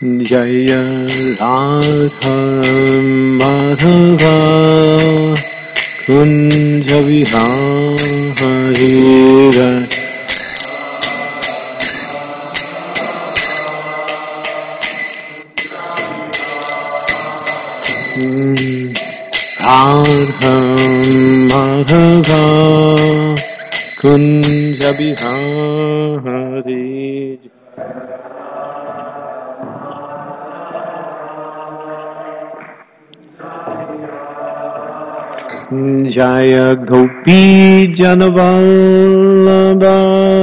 Jaya Radha Madhava Kunja Vihari Radha Madhava Kunja Vihari Jaya Gopi Janavallabha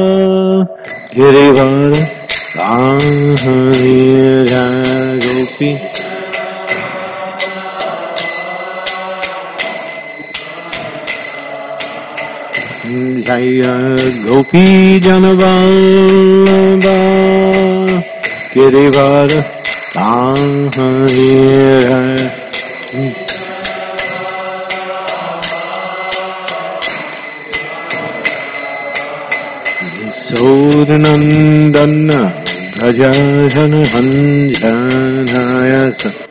Girivara Dhari Jaya Gopi Jaya Gopi Janavallabha Girivara Dhari Yasodhanandana Brajajana Hanjanaya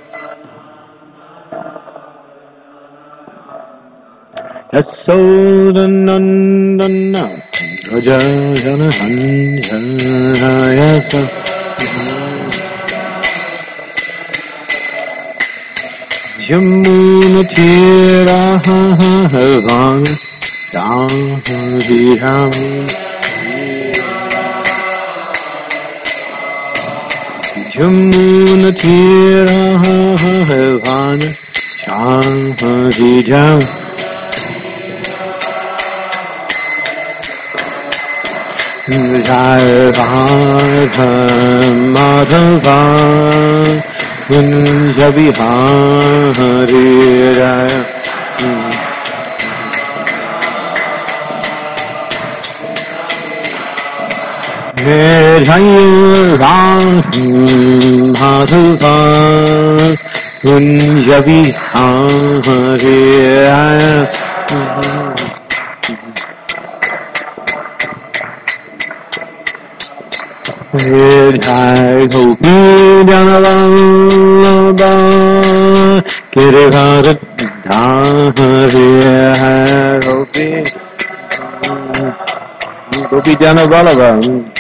Yasodhanandana Brajajana Hanjanaya Jamuna Tiraha Havana Dahadiham Jamuna Tiraha Havana Dahadiham Jaya Radha Madhava Kunja Vihari Jaya Jaya Radha Madhava Kunja Vihari Jaya Jai Gopi Janavallabha Girivara Dhari Gopi Janavallabha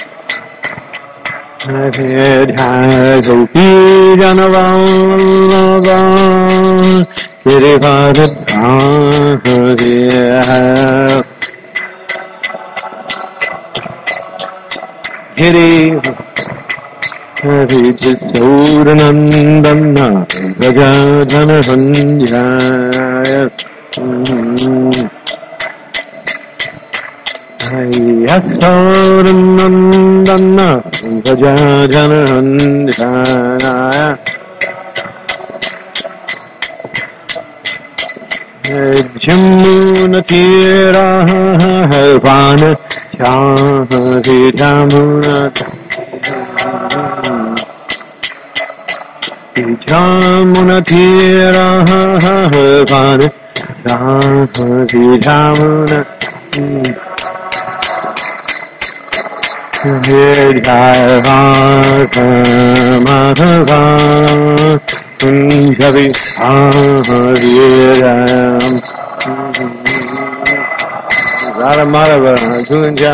Jai Gopi Janavallabha Girivara Dhari Giri Hari Jasodhanandana Brajajana Hanjaya Yasodhanandana Brajajana Hanjaya Jamuna Tiraha Havana Jahari Jamuna Jamuna Tiraha Havana Jahari Jamuna Jaya Radha Madhava Kunja Vihari Radha Madhava Kunja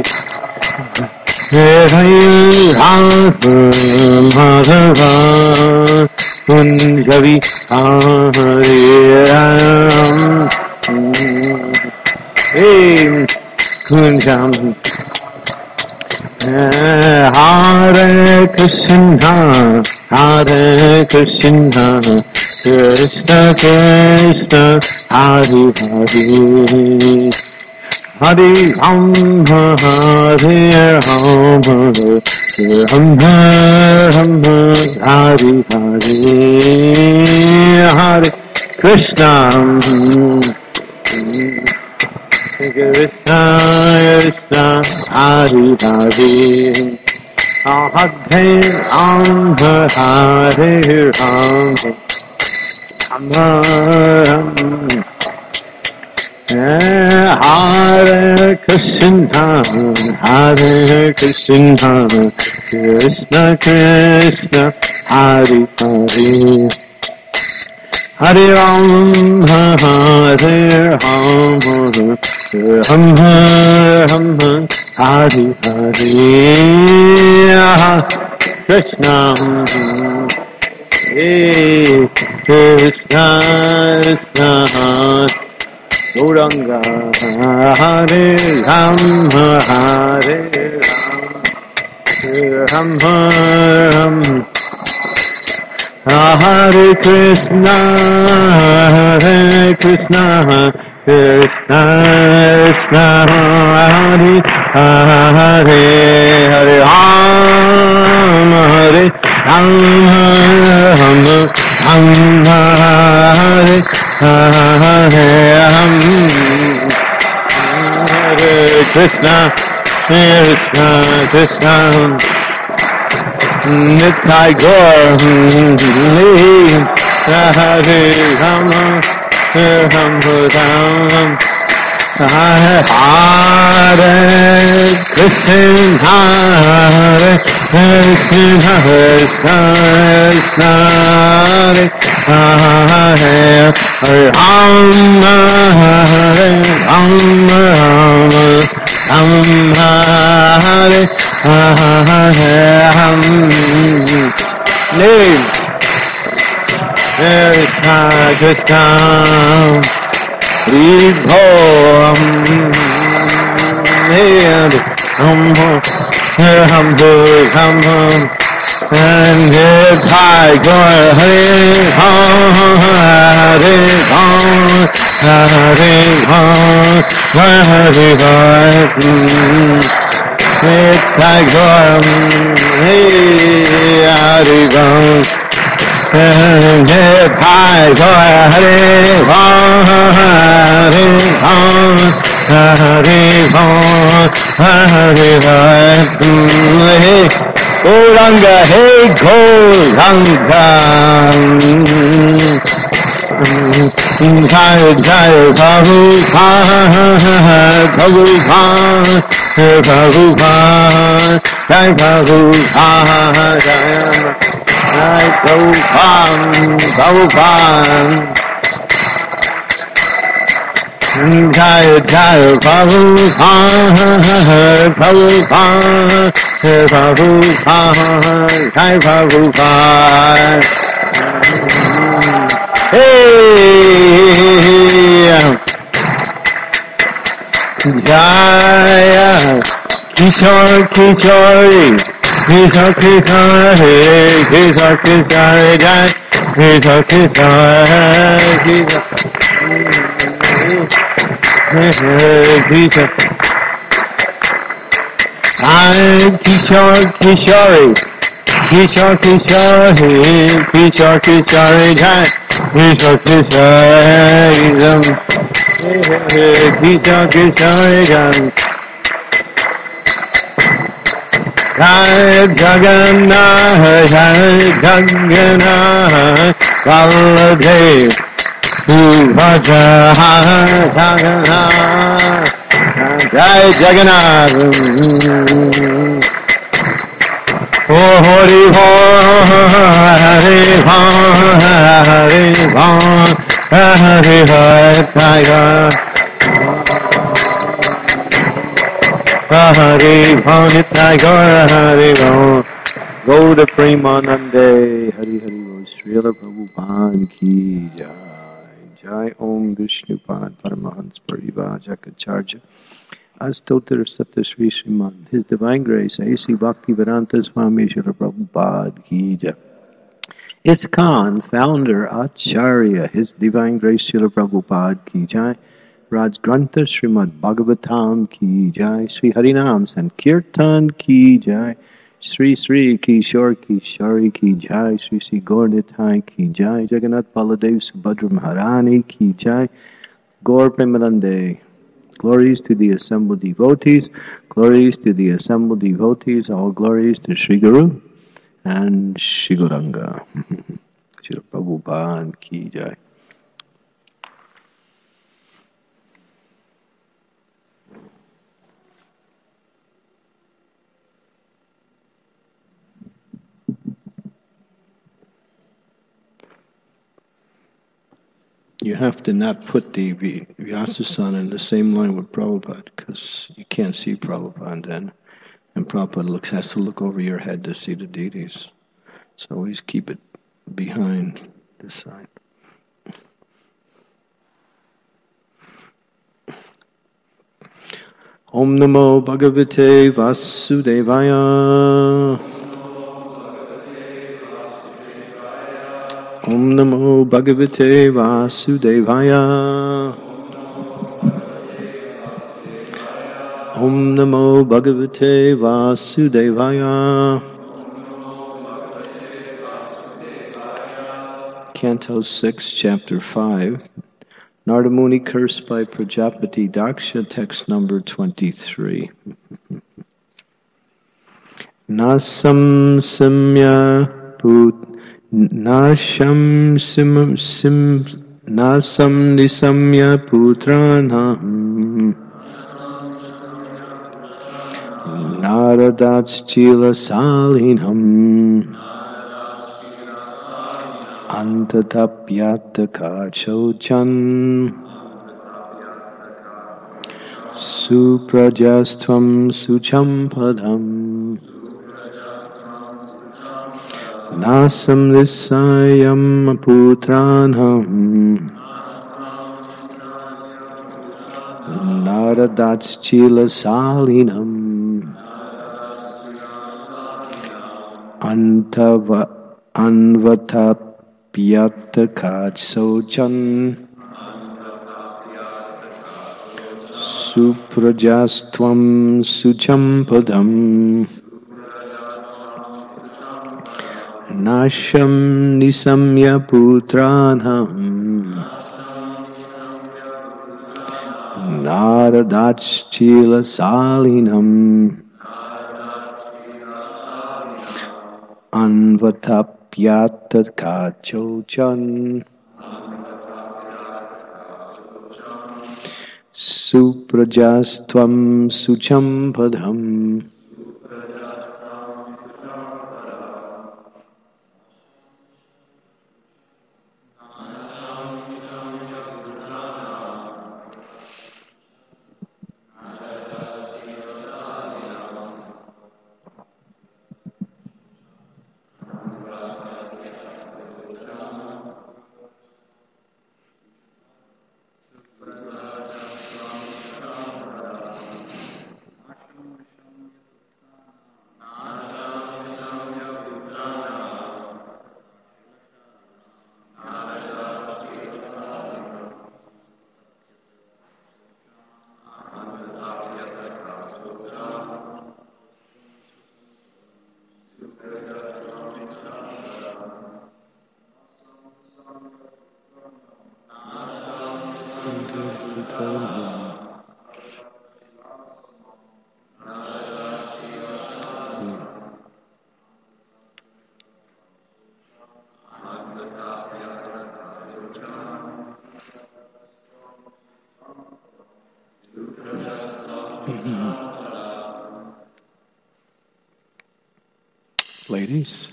Vihari Radha Madhava Kunja Vihari Kunja Hare Krishna Hare Krishna Krishna Krishna Hare Hare Hare Rama Hare Rama Rama Rama Hare Hare Hare Krishna Krishna Krishna Hare Hare Hare Rama Hare Rama Rama Hare Krishna, Hare Krishna, Krishna Krishna, Hare Hare. Hare Ram, Hare Ram, Ram Ram, Hare Hare. Krishna, Hey Krishna, Krishna, Gauranga, Hare Ram, Hare Ram, Ram Ram. Hare Krishna, Krishna Krishna, Hare Hare, Hare Ram, Hare Ram, Ram Hare Hare, Hare Krishna, Krishna Krishna, Nitai Gaur, Hare Rama, Ram Ram, Hare Krishna, Hare Krishna, Krishna Hare Hare, Hare Rama, Ram Hare Name Krishna Krishna Vibho Ham and Nitai Gaur, Hare Hare Nitai Gaur, Hare Nitai Gaur, Hare Gauranga, hey Gauranga, Jai Jai Prabhupada, Prabhupada, Prabhupada, Jai Prabhupada, Jai Prabhupada, Prabhupada. Jai Jai Prabhupada, Prabhupada, Prabhupada, Jai Prabhupada. Hey, Jaya Kishore Kishore, Kishore Kishore, Kishore Kishore, Jai Kishore Kishore, Kishore. Kishore Kishore, Kishore Kishore, Kishore Kishore, Jai Kishore Kishore, Kishore Kishore, Jai Jagannath, Jai Jagannath, Baladev, Subhadra, Jagannath, Jai Jagannath. Oh Hari Hari Hari Hari Tiger Hari Tiger Hari Go to Premanande Hari Hari Srila Prabhupada Ki Jai Jai Om Vishnupad Paramahans Parivajakacarya Astotar Sapta Sri Sriman, His Divine Grace, A.C. Bhaktivedanta Swami Srila Prabhupada Ki Jai. ISKCON founder Acharya, His Divine Grace Srila Prabhupada Ki Jai. Raj Grantha Srimad Bhagavatam Ki Jai. Sri Harinam Sankirtan Ki Jai. Sri Sri Kishore Kishori Ki Jai. Sri Sri Gaurnitai Ki Jai. Jagannath Baladev Subhadra Maharani Ki Jai. Gaur Premanande. Glories to the assembled devotees, glories to the assembled devotees, all glories to Sri Guru and Sri Gauranga. Srila Prabhupada Ki Jai. You have to not put the Vyasasana in the same line with Prabhupada, because you can't see Prabhupada then. And Prabhupada has to look over your head to see the deities. So always keep it behind this side. Om Namo Bhagavate Vasudevaya. Om Namo Bhagavate Vasudevaya. Om Namo Bhagavate Vasudevaya. Canto 6, Chapter 5. Narada Muni cursed by Prajapati Daksha, text number 23. Nasam simya put nasham nasam nisamya putranam Naradats chila salinam Antatapyata kachochan Suprajastvam suchampadam Nasam nisayam putranam Naradats chila salinam Anvatapyata kachochan Suprajastvam suchampadam Nasham nisamya putranam Naradats chila salinam Anvatapyata kachochan Suprajastvam suchampadam Ladies.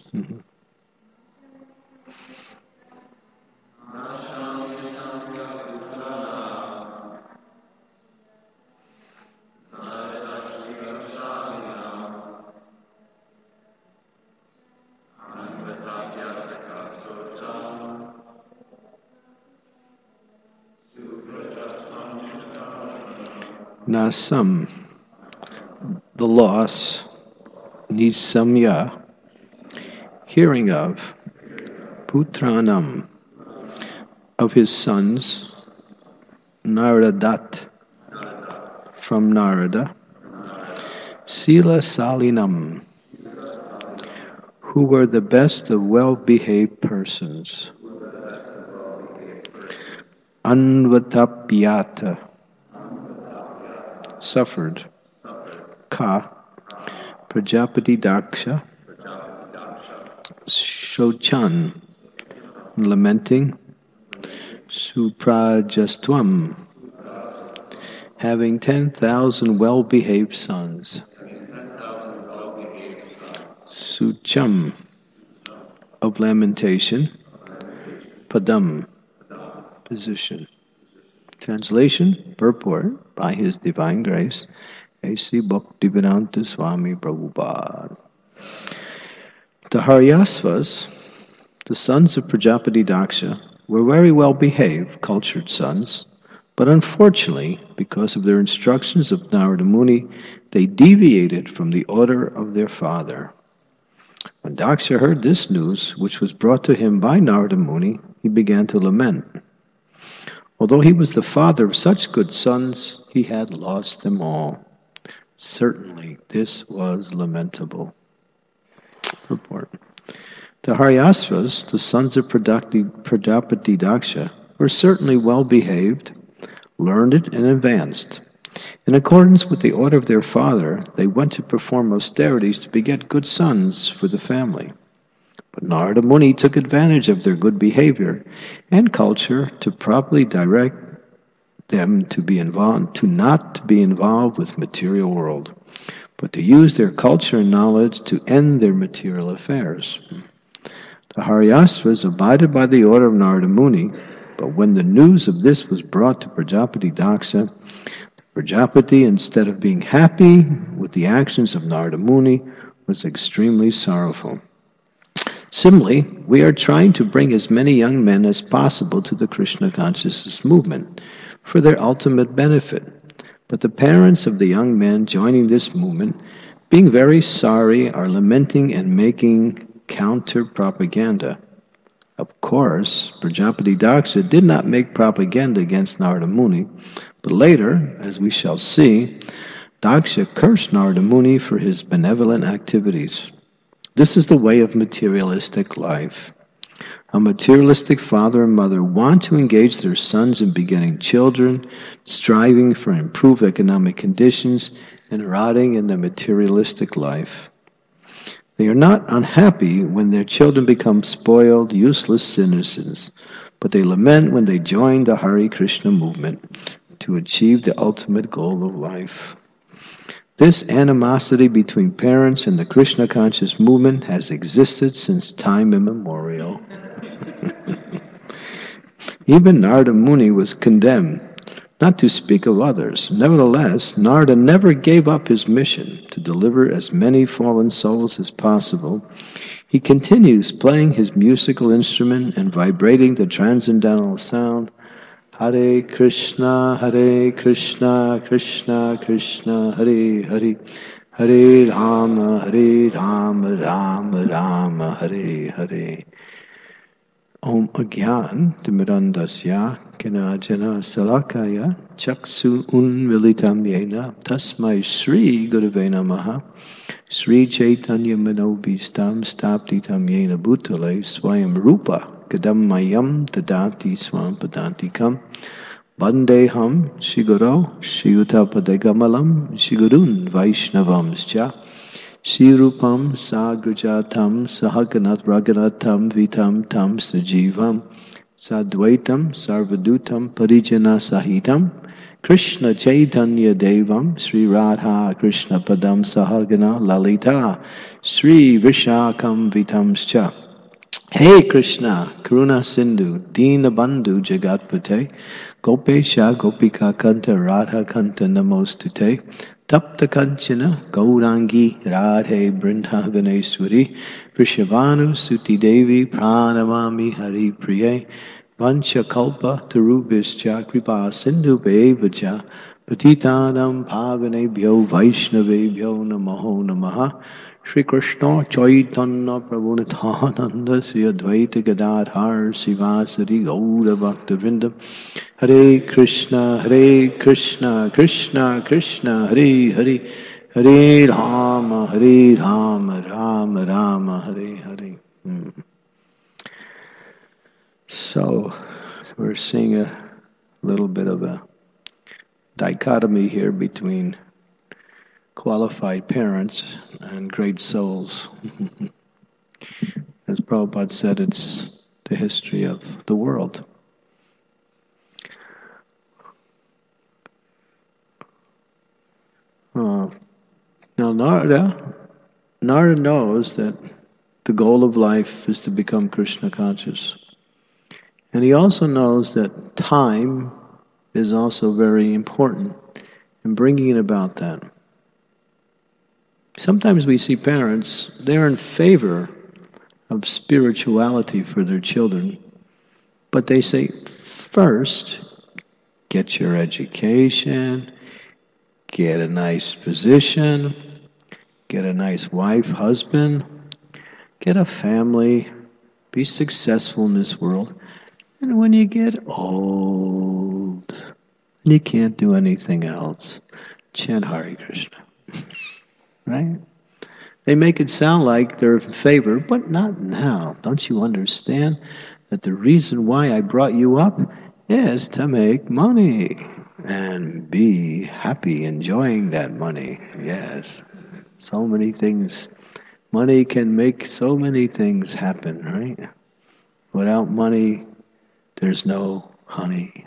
Nasam, the loss, nisamya, hearing of, putranam, of his sons, Naradat, from Narada, Sila Salinam, who were the best of well-behaved persons, Anvatapyata, suffered, Ka, Prajapati Daksha, Shochan, lamenting, Suprajastvam, having 10,000 well-behaved sons, Sucham, of lamentation, Padam, position. Translation, purport, by His Divine Grace, A.C. Bhaktivedanta Swami Prabhupada. The Haryasvas, the sons of Prajapati Daksha, were very well behaved, cultured sons, but unfortunately, because of their instructions of Narada Muni, they deviated from the order of their father. When Daksha heard this news, which was brought to him by Narada Muni, he began to lament. Although he was the father of such good sons, he had lost them all. Certainly, this was lamentable. Purport. The Haryasvas, the sons of Prajapati Daksha, were certainly well behaved, learned, and advanced. In accordance with the order of their father, they went to perform austerities to beget good sons for the family. But Narada Muni took advantage of their good behavior and culture to properly direct them to not be involved with material world, but to use their culture and knowledge to end their material affairs. The Haryasvas abided by the order of Narada Muni, but when the news of this was brought to Prajapati Daksha, Prajapati, instead of being happy with the actions of Narada Muni, was extremely sorrowful. Similarly, we are trying to bring as many young men as possible to the Krishna consciousness movement for their ultimate benefit. But the parents of the young men joining this movement, being very sorry, are lamenting and making counter-propaganda. Of course, Prajapati Daksha did not make propaganda against Narada Muni, but later, as we shall see, Daksha cursed Narada Muni for his benevolent activities. This is the way of materialistic life. A materialistic father and mother want to engage their sons in begetting children, striving for improved economic conditions, and rotting in the materialistic life. They are not unhappy when their children become spoiled, useless citizens, but they lament when they join the Hare Krishna movement to achieve the ultimate goal of life. This animosity between parents and the Krishna conscious movement has existed since time immemorial. Even Narada Muni was condemned, not to speak of others. Nevertheless, Narada never gave up his mission to deliver as many fallen souls as possible. He continues playing his musical instrument and vibrating the transcendental sound, Hare Krishna, Krishna Krishna, Hare Hare, Hare Rama, Rama Rama, Hare Hare. Om Agyan Timirandasya Kanajana Salakaya Chaksu Unmilitam Yena Tasmai Sri Gurave Namaha Sri Chaitanya Manobhistam Staptitam Yena Bhutale Swayam Rupa Kadammayam Tadati Swampadantikam Bandeham Shiguro Shiyutapadegamalam Shigurun Vaishnavamscha Shirupam Sagrajatam Sahaganat Raganatam Vitam Tam Sajivam Sadvaitam Sarvadutam Parijana Sahitam Krishna Chaitanya Devam Sri Radha Krishna Padam Sahagana Lalita Sri Vishakam Vitamscha. Hey Krishna, Karuna Sindhu, Dina Bandhu Jagatpate, Gopesha Gopika Kanta Radha Kanta Namostute, Tapta Kanchana Gaurangi Radhe Brindavaneswari, Vrishabhanu Suti Devi Pranamami Hari Priye, Vancha Kalpa Tarubhischa Kripa Sindhu Bevacha, Patitanam Pavanebhyo Vaishnavebhyo Namaho Namaha, Shri Krishna Chaitanya Prabhu Nityananda Sri Advaita Gadadhar Sivasari Gaura Bhakta Vrindam Hare Krishna Krishna Krishna Hare Hare Hare Rama Rama Rama Hare Hare. So we're seeing a little bit of a dichotomy here between qualified parents and great souls. As Prabhupada said, it's the history of the world. Now Narada knows that the goal of life is to become Krishna conscious. And he also knows that time is also very important in bringing about that. Sometimes we see parents, they're in favor of spirituality for their children, but they say, first, get your education, get a nice position, get a nice wife, husband, get a family, be successful in this world. And when you get old, you can't do anything else, chant Hare Krishna. Right? They make it sound like they're in favor, but not now. Don't you understand that the reason why I brought you up is to make money and be happy enjoying that money? Yes. So many things. Money can make so many things happen, right? Without money, there's no honey.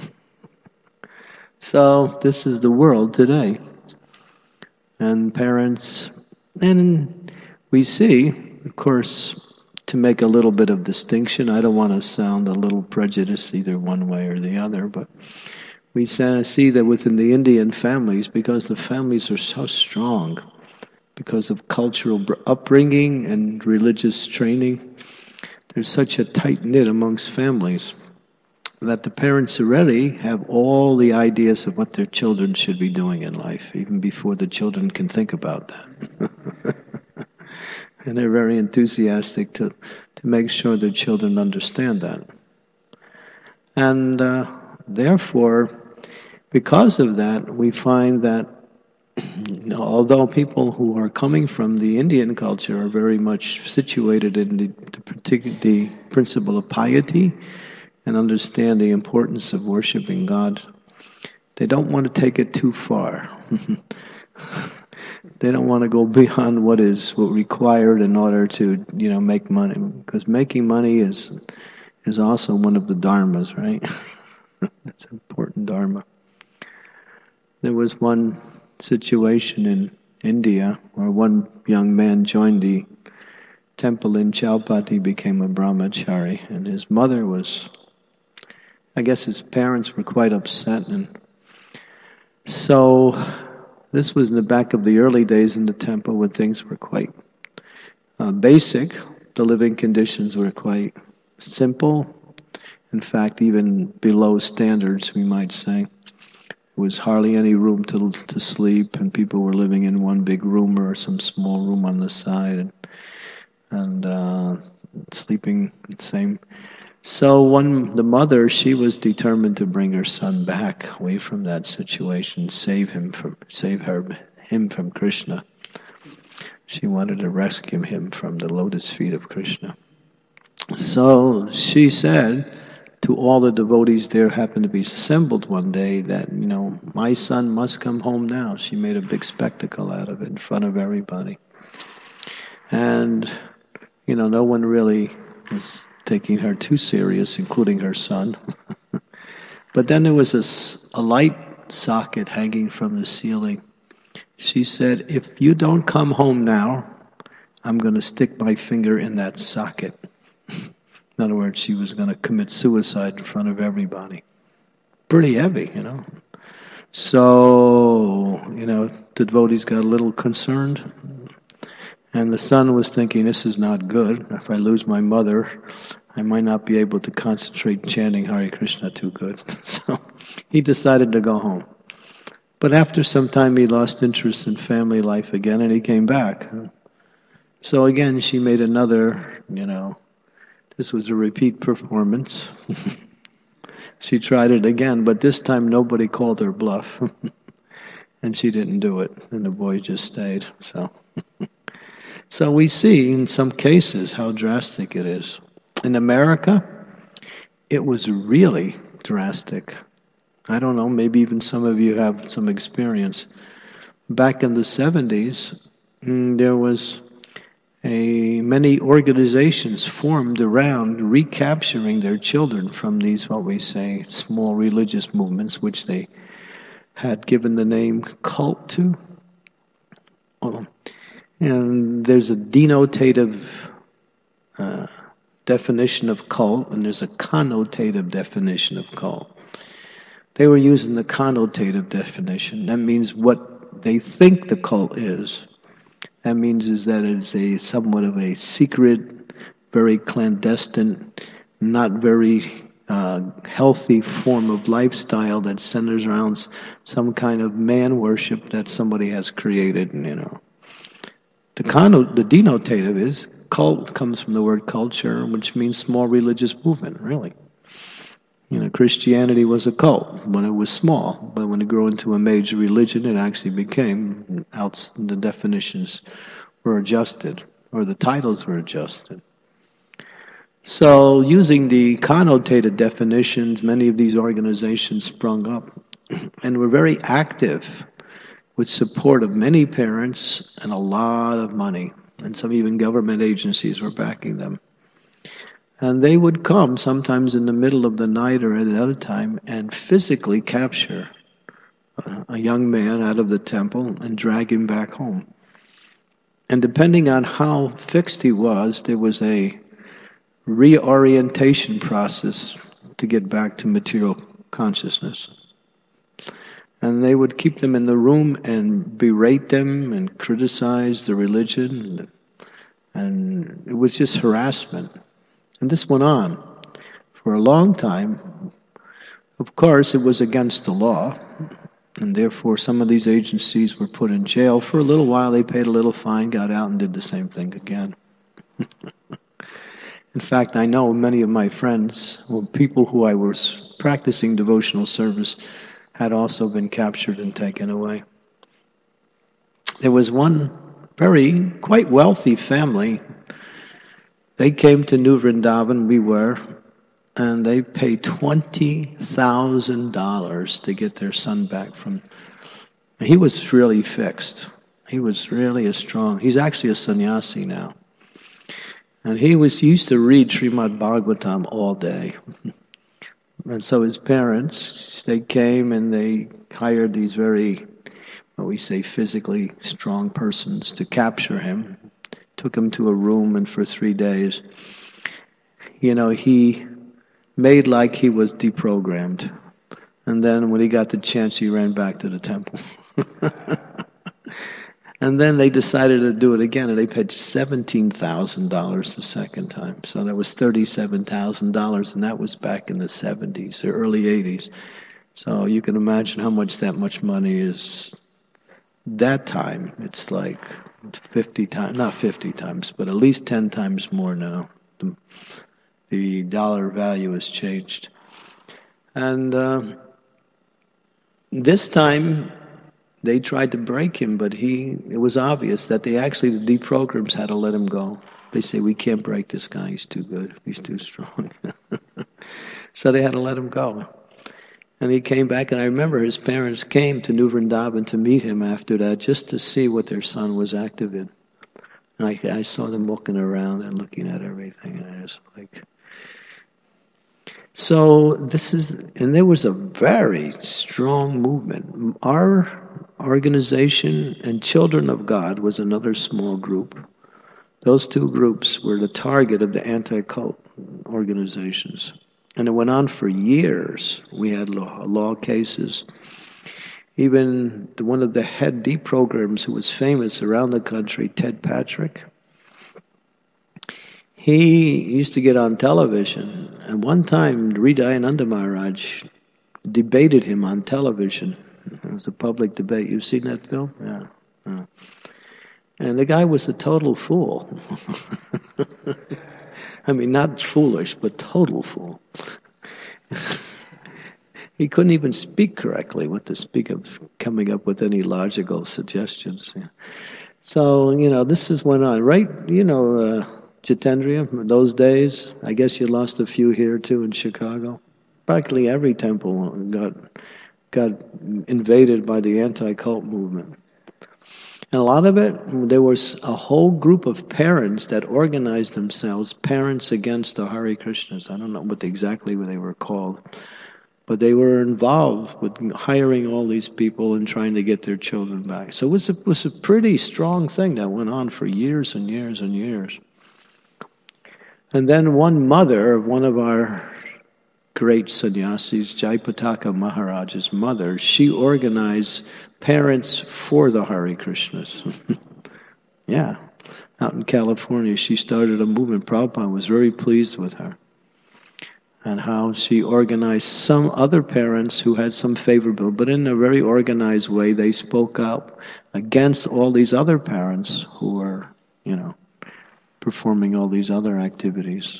So this is the world today. And parents, and we see, of course, to make a little bit of distinction, I don't want to sound a little prejudiced either one way or the other, but we see that within the Indian families, because the families are so strong, because of cultural upbringing and religious training, there's such a tight-knit amongst families that the parents already have all the ideas of what their children should be doing in life, even before the children can think about that. And they're very enthusiastic to make sure their children understand that. And therefore, because of that, we find that although people who are coming from the Indian culture are very much situated in the principle of piety and understand the importance of worshiping God, they don't want to take it too far. They don't want to go beyond what required in order to, make money, because making money is also one of the dharmas, right? It's an important dharma. There was one situation in India where one young man joined the temple in Chowpatty, became a brahmachari, and his mother was, I guess his parents were quite upset, and so this was in the back of the early days in the temple when things were quite basic. The living conditions were quite simple. In fact, even below standards, we might say. There was hardly any room to sleep, and people were living in one big room or some small room on the side, and sleeping the same. So the mother, she was determined to bring her son back away from that situation, save him from Krishna. She wanted to rescue him from the lotus feet of Krishna. So she said to all the devotees there happened to be assembled one day that, my son must come home now. She made a big spectacle out of it in front of everybody. And, no one really was taking her too serious, including her son. But then there was a light socket hanging from the ceiling. She said, if you don't come home now, I'm going to stick my finger in that socket. In other words, she was going to commit suicide in front of everybody. Pretty heavy, So, the devotees got a little concerned. And the son was thinking, this is not good. If I lose my mother, I might not be able to concentrate chanting Hare Krishna too good. So he decided to go home. But after some time, he lost interest in family life again, and he came back. So again, she made another, this was a repeat performance. She tried it again, but this time nobody called her bluff. And she didn't do it, and the boy just stayed. So we see in some cases how drastic it is. In America, it was really drastic. I don't know, maybe even some of you have some experience. Back in the 70s, there was many organizations formed around recapturing their children from these, what we say, small religious movements, which they had given the name cult to. And there's a denotative definition of cult and there's a connotative definition of cult. They were using the connotative definition. That means what they think the cult is. That means is that it's a somewhat of a secret, very clandestine, not very healthy form of lifestyle that centers around some kind of man worship that somebody has created. The denotative is cult comes from the word culture, which means small religious movement. Really, Christianity was a cult when it was small, but when it grew into a major religion, it actually became. The definitions were adjusted, or the titles were adjusted. So, using the connotated definitions, many of these organizations sprung up and were very active with support of many parents and a lot of money. And some even government agencies were backing them. And they would come sometimes in the middle of the night or at another time and physically capture a young man out of the temple and drag him back home. And depending on how fixed he was, there was a reorientation process to get back to material consciousness. And they would keep them in the room and berate them and criticize the religion. And it was just harassment. And this went on for a long time. Of course, it was against the law. And therefore, some of these agencies were put in jail. For a little while, they paid a little fine, got out, and did the same thing again. In fact, I know many of my friends, people who I was practicing devotional service, had also been captured and taken away. There was one quite wealthy family. They came to New Vrindavan, and they paid $20,000 to get their son back from. He was really fixed. He was really he's actually a sannyasi now. And he used to read Srimad Bhagavatam all day. And so his parents, they came and they hired these very, what we say, physically strong persons to capture him. Took him to a room, and for 3 days, he made like he was deprogrammed. And then when he got the chance, he ran back to the temple. And then they decided to do it again, and they paid $17,000 the second time. So that was $37,000, and that was back in the 70s, or early 80s. So you can imagine how much that much money is. That time, it's like 50 times, not 50 times, but at least 10 times more now. The dollar value has changed. And this time, they tried to break him, but it was obvious that the deprograms had to let him go. They say, we can't break this guy, he's too good, he's too strong. So they had to let him go. And he came back, and I remember his parents came to New Vrindavan to meet him after that, just to see what their son was active in. And I saw them walking around and looking at everything, and I was like... So there was a very strong movement. Our organization and Children of God was another small group. Those two groups were the target of the anti-cult organizations. And it went on for years. We had law cases. Even one of the head deprograms who was famous around the country, Ted Patrick, he used to get on television. And one time, Hridayananda Maharaj debated him on television. It was a public debate. You've seen that film? Yeah. And the guy was a total fool. I mean, not foolish, but total fool. He couldn't even speak correctly, what to speak of coming up with any logical suggestions. So, this is went on. Right, Jitendriya, in those days, I guess you lost a few here too in Chicago. Practically every temple got invaded by the anti-cult movement. And a lot of it, there was a whole group of parents that organized themselves, Parents Against the Hare Krishnas. I don't know exactly what they were called. But they were involved with hiring all these people and trying to get their children back. So it was a pretty strong thing that went on for years and years and years. And then one mother of one of our great sannyasis, Jayapataka Maharaj's mother, she organized parents for the Hare Krishnas. Yeah, out in California, she started a movement. Prabhupada was very pleased with her and how she organized some other parents who had some favorable, but in a very organized way, they spoke up against all these other parents who were, performing all these other activities.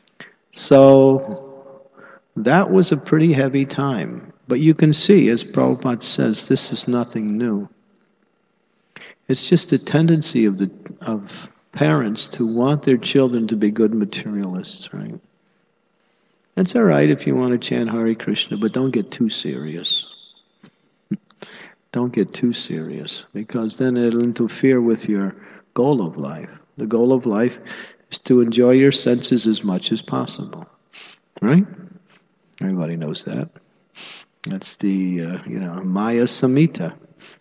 So that was a pretty heavy time. But you can see, as Prabhupada says, this is nothing new. It's just a tendency of parents to want their children to be good materialists, right? It's all right if you want to chant Hare Krishna, but don't get too serious. Don't get too serious, because then it'll interfere with your goal of life. The goal of life is to enjoy your senses as much as possible, right? Everybody knows that. That's the Maya Samhita.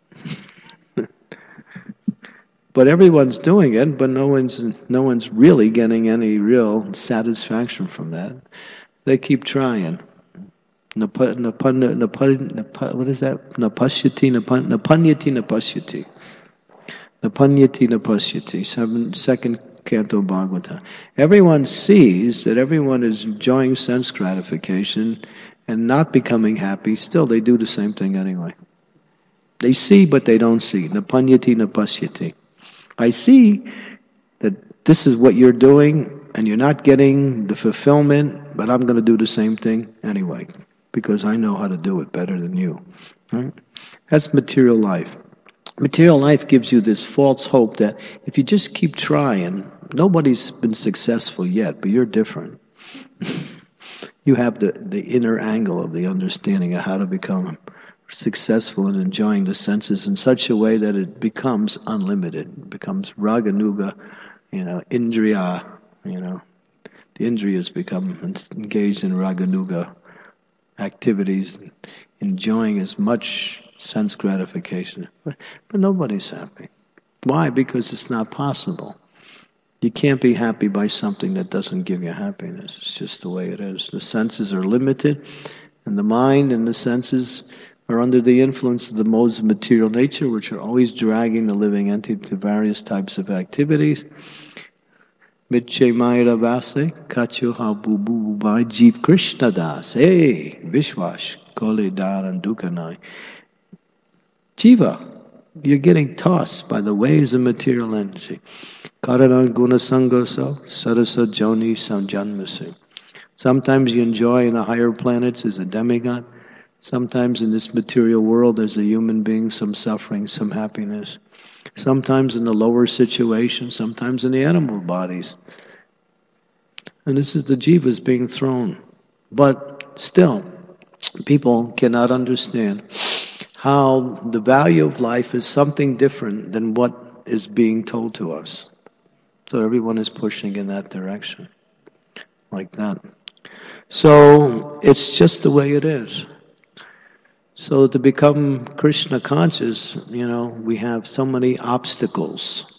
But everyone's doing it, but no one's really getting any real satisfaction from that. They keep trying. What is that? Napashyati, napanyati, napashyati. Napanyati, napashyati. Second Canto Bhagavata. Everyone sees that everyone is enjoying sense gratification and not becoming happy. Still, they do the same thing anyway. They see, but they don't see. Napanyati, napashyati. I see that this is what you're doing, and you're not getting the fulfillment, but I'm going to do the same thing anyway, because I know how to do it better than you. Right? That's material life. Material life gives you this false hope that if you just keep trying, nobody's been successful yet, but you're different. You have the inner angle of the understanding of how to become successful in enjoying the senses in such a way that it becomes unlimited. It becomes raganuga, indriya. The indriyas become engaged in raganuga activities, enjoying as much sense gratification. But nobody's happy. Why? Because it's not possible. You can't be happy by something that doesn't give you happiness. It's just the way it is. The senses are limited, and the mind and the senses are under the influence of the modes of material nature, which are always dragging the living entity to various types of activities. Mitche Mayra Vase, Kacho Habubu by Jeev Krishna Das, hey, Vishwash, Kole Dharan Dukanai. Jiva, you're getting tossed by the waves of material energy. Kararan Guna Sangoso, Sarasa Joni Samjanmasi. Sometimes you enjoy in the higher planets as a demigod. Sometimes in this material world as a human being, some suffering, some happiness. Sometimes in the lower situation, sometimes in the animal bodies. And this is the jivas being thrown. But still, people cannot understand how the value of life is something different than what is being told to us. So everyone is pushing in that direction, like that. So it's just the way it is. So to become Krishna conscious, we have so many obstacles.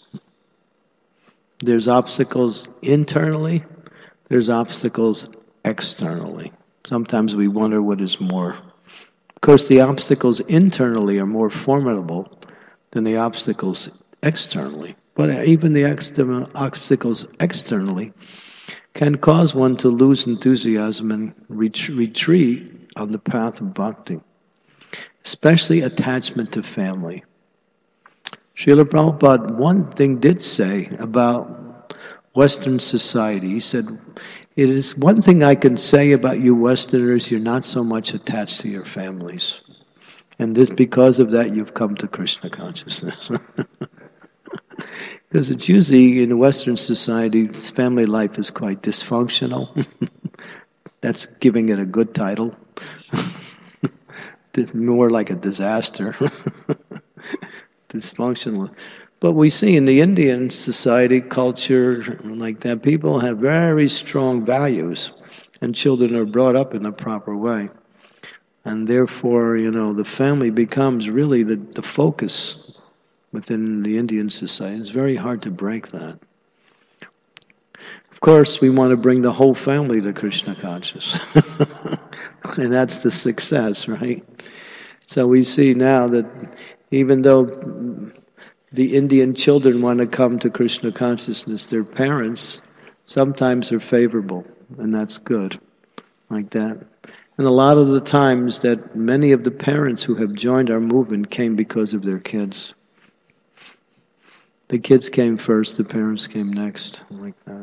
There's obstacles internally, there's obstacles externally. Sometimes we wonder what is more. Of course, the obstacles internally are more formidable than the obstacles externally. But even the obstacles externally can cause one to lose enthusiasm and retreat on the path of bhakti. Especially attachment to family. Srila Prabhupada, one thing did say about Western society. He said, it is one thing I can say about you Westerners, you're not so much attached to your families. And this, because of that, you've come to Krishna consciousness. Because it's usually in Western society, family life is quite dysfunctional. That's giving it a good title. More like a disaster. Dysfunctional. But we see in the Indian society, culture, like that, people have very strong values, and children are brought up in the proper way. And therefore, the family becomes really the focus within the Indian society. It's very hard to break that. Of course, we want to bring the whole family to Krishna consciousness. And that's the success, right? So we see now that even though the Indian children want to come to Krishna consciousness, their parents sometimes are favorable, and that's good, like that. And a lot of the times that many of the parents who have joined our movement came because of their kids. The kids came first, the parents came next, like that.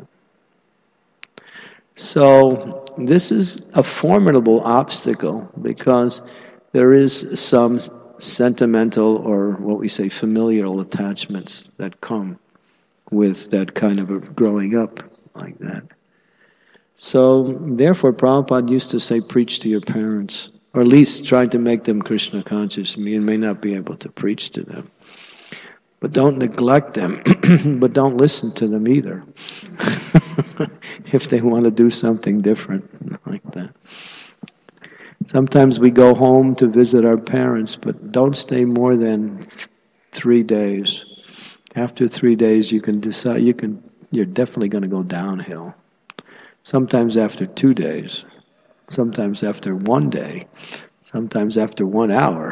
So this is a formidable obstacle because there is some sentimental or what we say familial attachments that come with that kind of a growing up like that. So therefore Prabhupada used to say preach to your parents, or at least try to make them Krishna conscious. You may not be able to preach to them, but don't neglect them, but don't listen to them either. If they want to do something different like that. Sometimes we go home to visit our parents, but don't stay more than 3 days. After 3 days, you can decide you're definitely going to go downhill. Sometimes after 2 days, sometimes after 1 day, sometimes after 1 hour.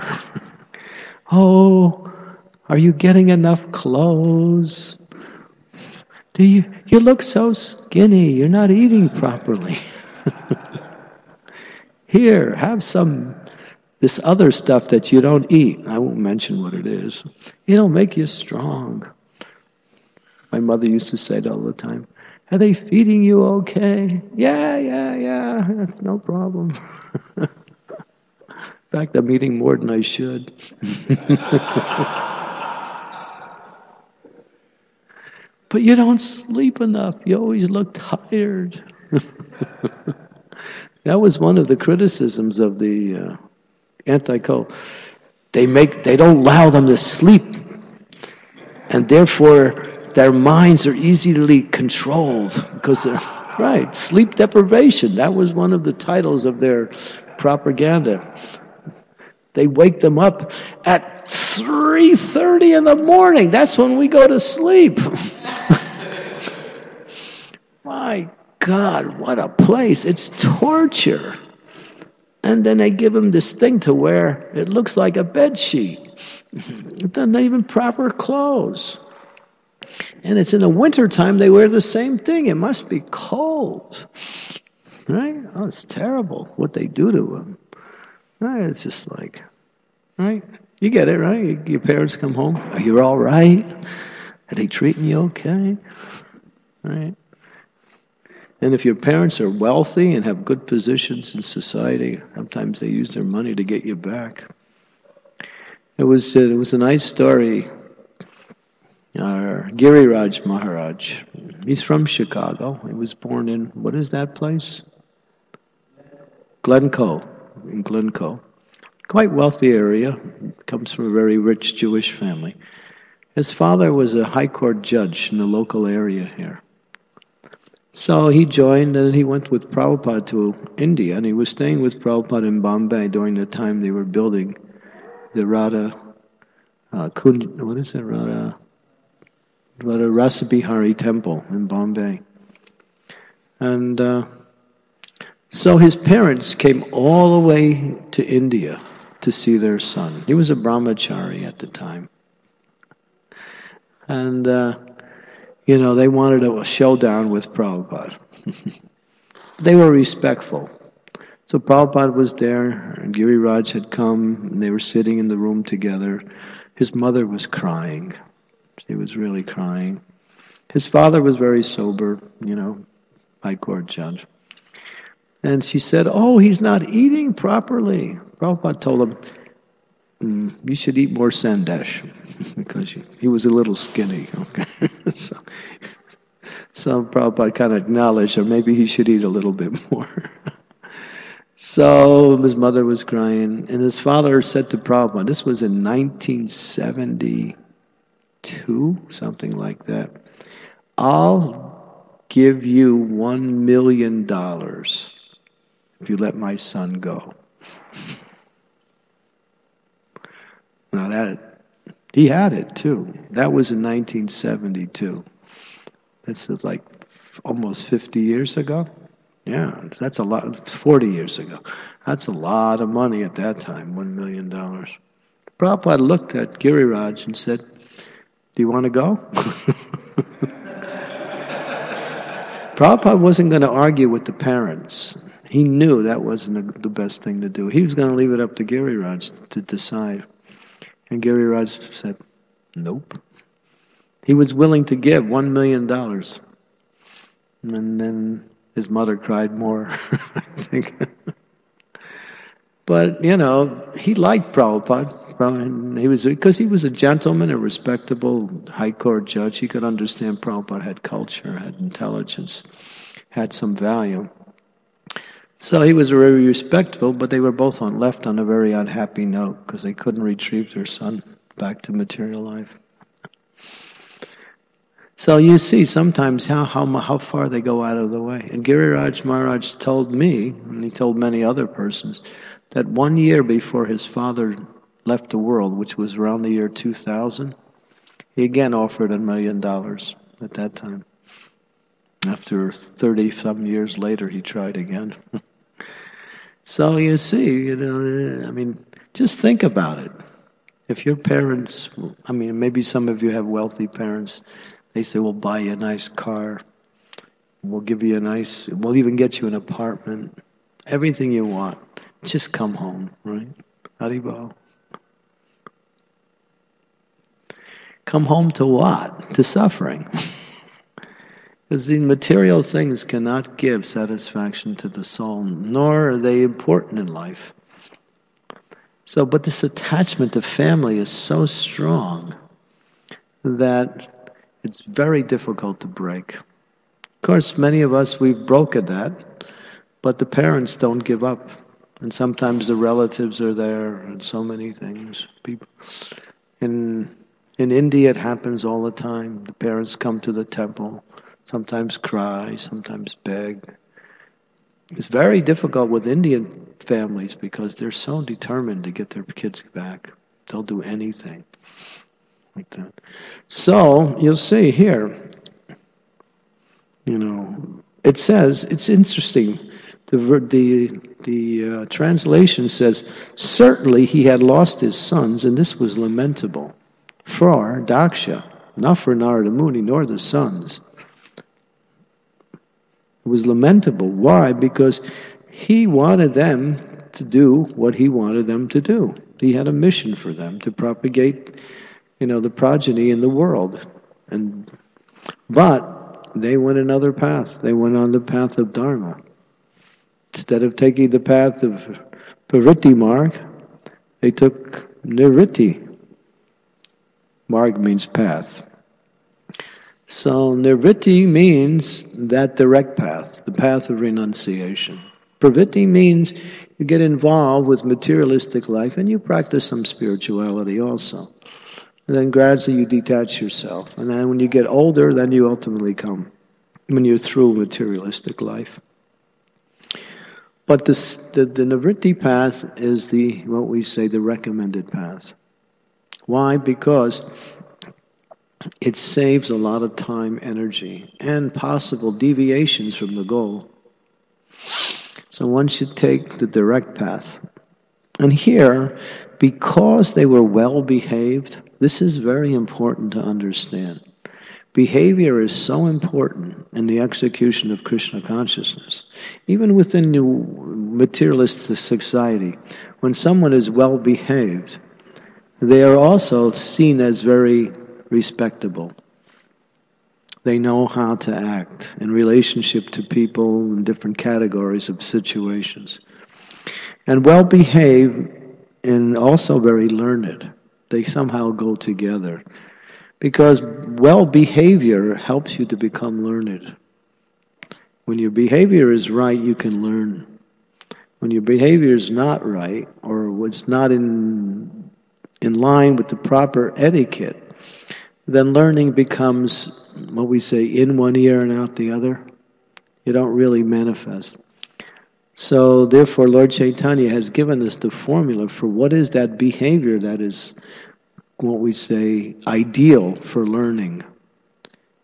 Oh, are you getting enough clothes? You look so skinny, you're not eating properly. Here, have this other stuff that you don't eat. I won't mention what it is. It'll make you strong. My mother used to say it all the time. Are they feeding you okay? Yeah, that's no problem. In fact, I'm eating more than I should. But you don't sleep enough. You always look tired. That was one of the criticisms of the anti-cult. They don't allow them to sleep, and therefore their minds are easily controlled because they're right. Sleep deprivation. That was one of the titles of their propaganda. They wake them up at 3:30 in the morning. That's when we go to sleep. My God, what a place. It's torture. And then they give them this thing to wear. It looks like a bed sheet. They're not even proper clothes. And it's in the wintertime they wear the same thing. It must be cold. Right? Oh, it's terrible what they do to them. Right? It's just like, right? You get it, right? Your parents come home. Are you all right? Are they treating you okay? Right? And if your parents are wealthy and have good positions in society, sometimes they use their money to get you back. It was a nice story. Giriraj Maharaj, he's from Chicago. He was born in, what is that place? Glencoe, in Glencoe. Quite wealthy area, comes from a very rich Jewish family. His father was a high court judge in the local area here. So he joined and he went with Prabhupada to India, and he was staying with Prabhupada in Bombay during the time they were building the Radha Rasabihari temple in Bombay. And so his parents came all the way to India to see their son. He was a brahmachari at the time. And they wanted a showdown with Prabhupada. They were respectful. So Prabhupada was there, and Giriraj had come, and they were sitting in the room together. His mother was crying. She was really crying. His father was very sober, high court judge. And she said, oh, he's not eating properly. Prabhupada told him, you should eat more sandesh, because he was a little skinny. Okay, so Prabhupada kind of acknowledged, or maybe he should eat a little bit more. So his mother was crying, and his father said to Prabhupada, this was in 1972, something like that, I'll give you $1 million if you let my son go. Now that, he had it too. That was in 1972. This is like almost 50 years ago. Yeah, that's a lot. 40 years ago. That's a lot of money at that time, $1 million. Prabhupada looked at Giriraj and said, "Do you want to go?" Prabhupada wasn't going to argue with the parents. He knew that wasn't the best thing to do. He was going to leave it up to Giriraj to decide. And Giriraj said, "Nope." He was willing to give $1 million. And then his mother cried more, I think. But, he liked Prabhupada. And because he was a gentleman, a respectable high court judge. He could understand Prabhupada had culture, had intelligence, had some value. So he was very respectful, but they were both left on a very unhappy note because they couldn't retrieve their son back to material life. So you see sometimes how far they go out of the way. And Giriraj Maharaj told me, and he told many other persons, that 1 year before his father left the world, which was around the year 2000, he again offered $1 million at that time. After 30-some years later, he tried again. So you see, just think about it. If your parents, maybe some of you have wealthy parents, they say, "We'll buy you a nice car. We'll even get you an apartment. Everything you want. Just come home," right? Haribol. Come home to what? To suffering. Because the material things cannot give satisfaction to the soul, nor are they important in life. So, but this attachment to family is so strong that it's very difficult to break. Of course, many of us, we've broken that, but the parents don't give up. And sometimes the relatives are there, and so many things. People in India, it happens all the time. The parents come to the temple, sometimes cry, sometimes beg. It's very difficult with Indian families because they're so determined to get their kids back. They'll do anything like that. So, you'll see here, it says, it's interesting, the translation says, "Certainly he had lost his sons, and this was lamentable. For Daksha, not for Narada Muni, nor the sons. It was lamentable. Why? Because he wanted them to do what he wanted them to do. He had a mission for them to propagate, the progeny in the world. But they went another path. They went on the path of Dharma. Instead of taking the path of Paritti Marg, they took Niritti. Marg means path. So Nirviti means that direct path, the path of renunciation. Pravritti means you get involved with materialistic life and you practice some spirituality also. And then gradually you detach yourself. And then when you get older, then you ultimately come, when you're through materialistic life. But the Nivritti path is the recommended path. Why? Because it saves a lot of time, energy, and possible deviations from the goal. So one should take the direct path. And here, because they were well behaved, this is very important to understand. Behavior is so important in the execution of Krishna consciousness. Even within the materialistic society, when someone is well behaved, they are also seen as very respectable. They know how to act in relationship to people in different categories of situations. And well behaved and also very learned. They somehow go together. Because well behavior helps you to become learned. When your behavior is right, you can learn. When your behavior is not right, or it's not in line with the proper etiquette, then learning becomes what we say, in one ear and out the other. You don't really manifest. So therefore Lord Chaitanya has given us the formula for what is that behavior that is what we say ideal for learning.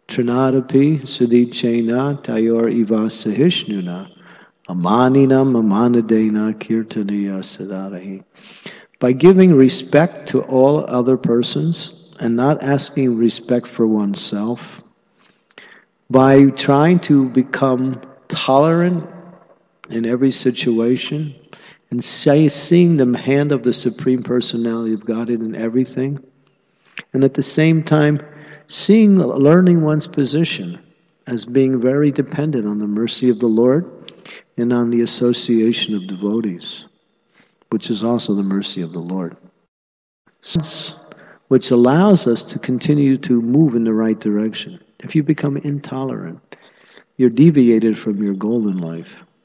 Trinadapi Siddhichena Tayor Iva Sahishnuna Amaninam Amanadena Kirtaniya Sadarahi. By giving respect to all other persons and not asking respect for oneself, by trying to become tolerant in every situation and seeing the hand of the Supreme Personality of Godhead in everything, and at the same time learning one's position as being very dependent on the mercy of the Lord and on the association of devotees, which is also the mercy of the Lord, which allows us to continue to move in the right direction. If you become intolerant, you're deviated from your goal in life.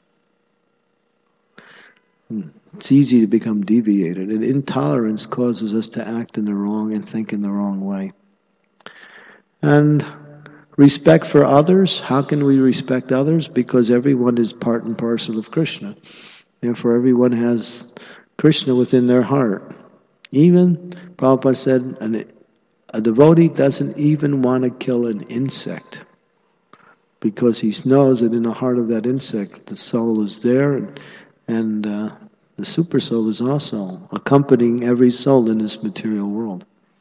It's easy to become deviated, and intolerance causes us to act in the wrong and think in the wrong way. And respect for others, how can we respect others? Because everyone is part and parcel of Krishna. Therefore, everyone has Krishna within their heart. Even, Prabhupada said, a devotee doesn't even want to kill an insect because he knows that in the heart of that insect, the soul is there, and the super soul is also accompanying every soul in this material world.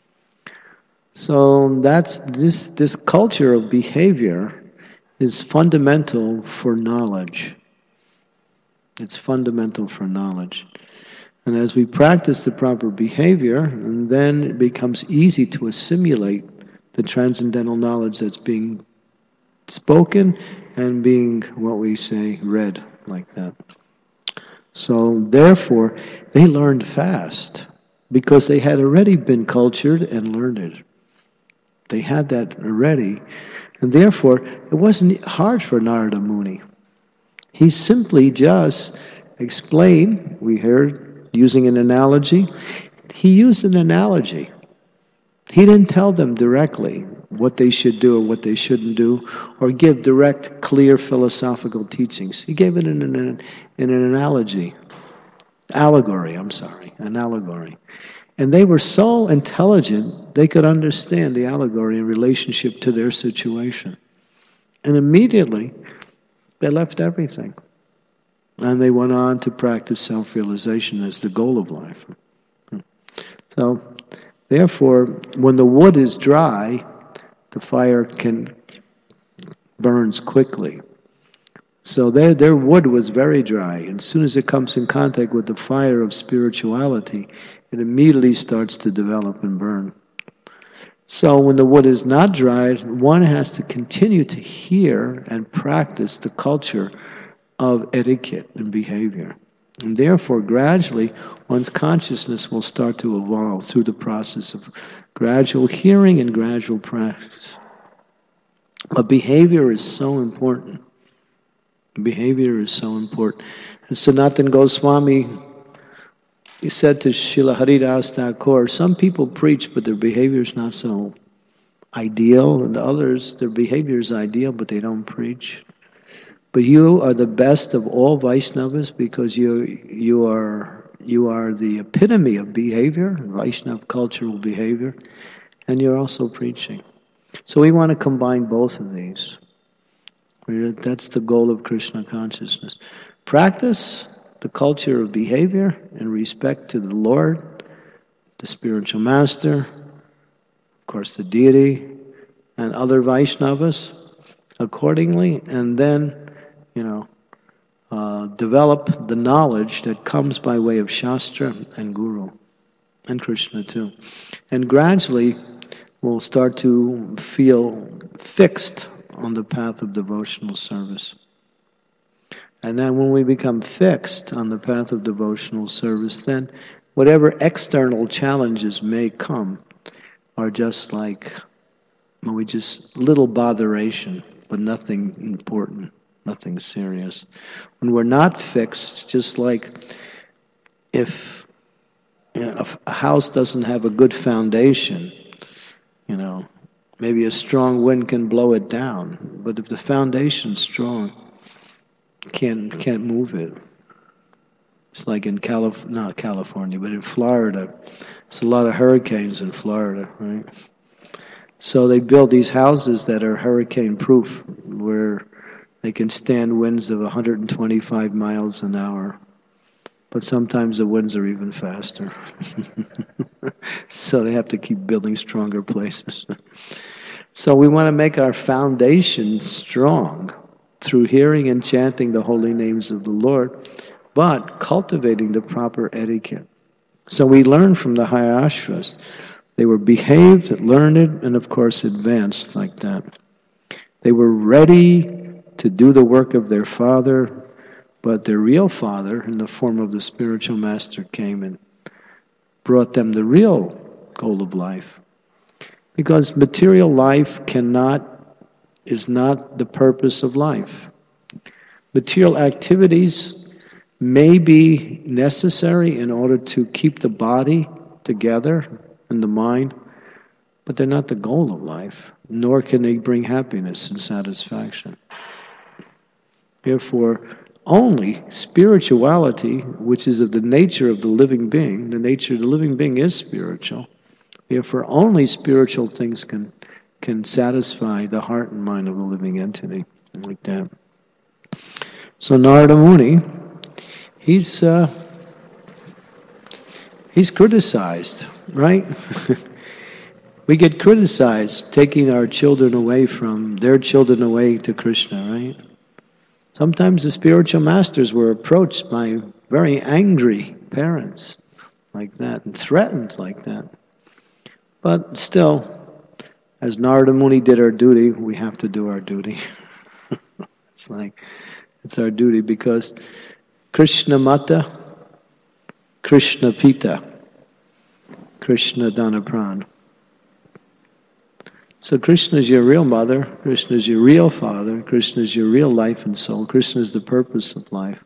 So that's this culture of behavior is fundamental for knowledge. It's fundamental for knowledge. And as we practice the proper behavior, and then it becomes easy to assimilate the transcendental knowledge that's being spoken and being, what we say, read like that. So therefore, they learned fast because they had already been cultured and learned. They had that already. And therefore, it wasn't hard for Narada Muni. He simply just explained, we heard, using an analogy. He used an analogy. He didn't tell them directly what they should do or what they shouldn't do, or give direct, clear philosophical teachings. He gave it in an analogy. An allegory. And they were so intelligent, they could understand the allegory in relationship to their situation. And immediately, they left everything. And they went on to practice self-realization as the goal of life. So, therefore, when the wood is dry, the fire burns quickly. So their wood was very dry. And as soon as it comes in contact with the fire of spirituality, it immediately starts to develop and burn. So when the wood is not dried, one has to continue to hear and practice the culture of etiquette and behavior. And therefore, gradually, one's consciousness will start to evolve through the process of gradual hearing and gradual practice. But behavior is so important. Behavior is so important. As Sanatana Goswami, he said to Srila Haridas Thakur, some people preach, but their behavior is not so ideal, and others, their behavior is ideal, but they don't preach. But you are the best of all Vaishnavas because you are the epitome of behavior, Vaishnava cultural behavior, and you're also preaching. So we want to combine both of these. That's the goal of Krishna consciousness. Practice the culture of behavior in respect to the Lord, the spiritual master, of course the deity, and other Vaishnavas accordingly, and then, develop the knowledge that comes by way of Shastra and Guru, and Krishna too. And gradually, we'll start to feel fixed on the path of devotional service. And then when we become fixed on the path of devotional service, then whatever external challenges may come are just like, little botheration, but nothing important, nothing serious. When we're not fixed, just like if a house doesn't have a good foundation, maybe a strong wind can blow it down, but if the foundation's strong, can't move it. It's like in not California, but in Florida. There's a lot of hurricanes in Florida, right? So they build these houses that are hurricane-proof, where they can stand winds of 125 miles an hour. But sometimes the winds are even faster. So they have to keep building stronger places. So we want to make our foundation strong through hearing and chanting the holy names of the Lord, but cultivating the proper etiquette. So we learn from the high ashras. They were behaved, learned, and of course advanced like that. They were ready to do the work of their father, but their real father, in the form of the spiritual master, came and brought them the real goal of life. Because material life is not the purpose of life. Material activities may be necessary in order to keep the body together and the mind, but they're not the goal of life, nor can they bring happiness and satisfaction. Therefore, only spirituality, which is of the nature of the living being, the nature of the living being is spiritual. Therefore, only spiritual things can satisfy the heart and mind of a living entity, like that. So Narada Muni, he's criticized, right? We get criticized taking our children away from their children away to Krishna, right? Sometimes the spiritual masters were approached by very angry parents like that and threatened like that. But still, as Narada Muni did our duty, we have to do our duty. It's our duty because Krishna Mata, Krishna Pita, Krishna Dhanapran. So Krishna is your real mother, Krishna is your real father, Krishna is your real life and soul, Krishna is the purpose of life.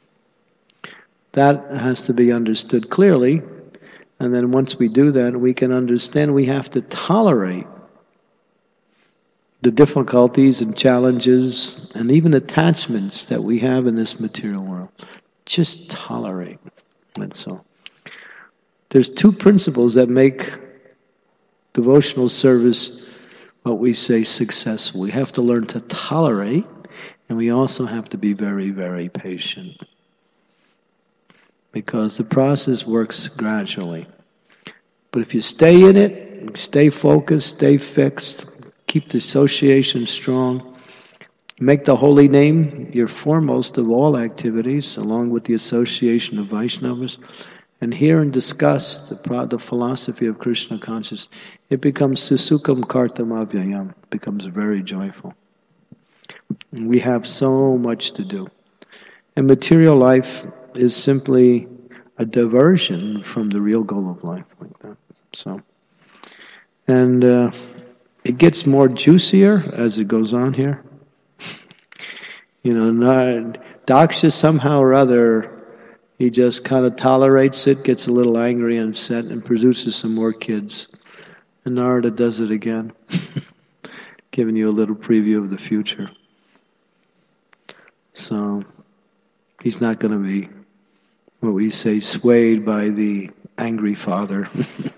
That has to be understood clearly, and then once we do that, we can understand we have to tolerate the difficulties and challenges and even attachments that we have in this material world. Just tolerate. That's all. There's two principles that make devotional service what we say successful. We have to learn to tolerate, and we also have to be very, very patient. Because the process works gradually. But if you stay in it, stay focused, stay fixed, keep the association strong, make the holy name your foremost of all activities, along with the association of Vaishnavas, and hear and discuss the philosophy of Krishna consciousness, it becomes susukam kartam avyayam, becomes very joyful. And we have so much to do. And material life is simply a diversion from the real goal of life, like that. So, and it gets more juicier as it goes on here. Daksha somehow or other, he just kind of tolerates it, gets a little angry and upset, and produces some more kids. And Narada does it again, giving you a little preview of the future. So, he's not going to be, what we say, swayed by the angry father.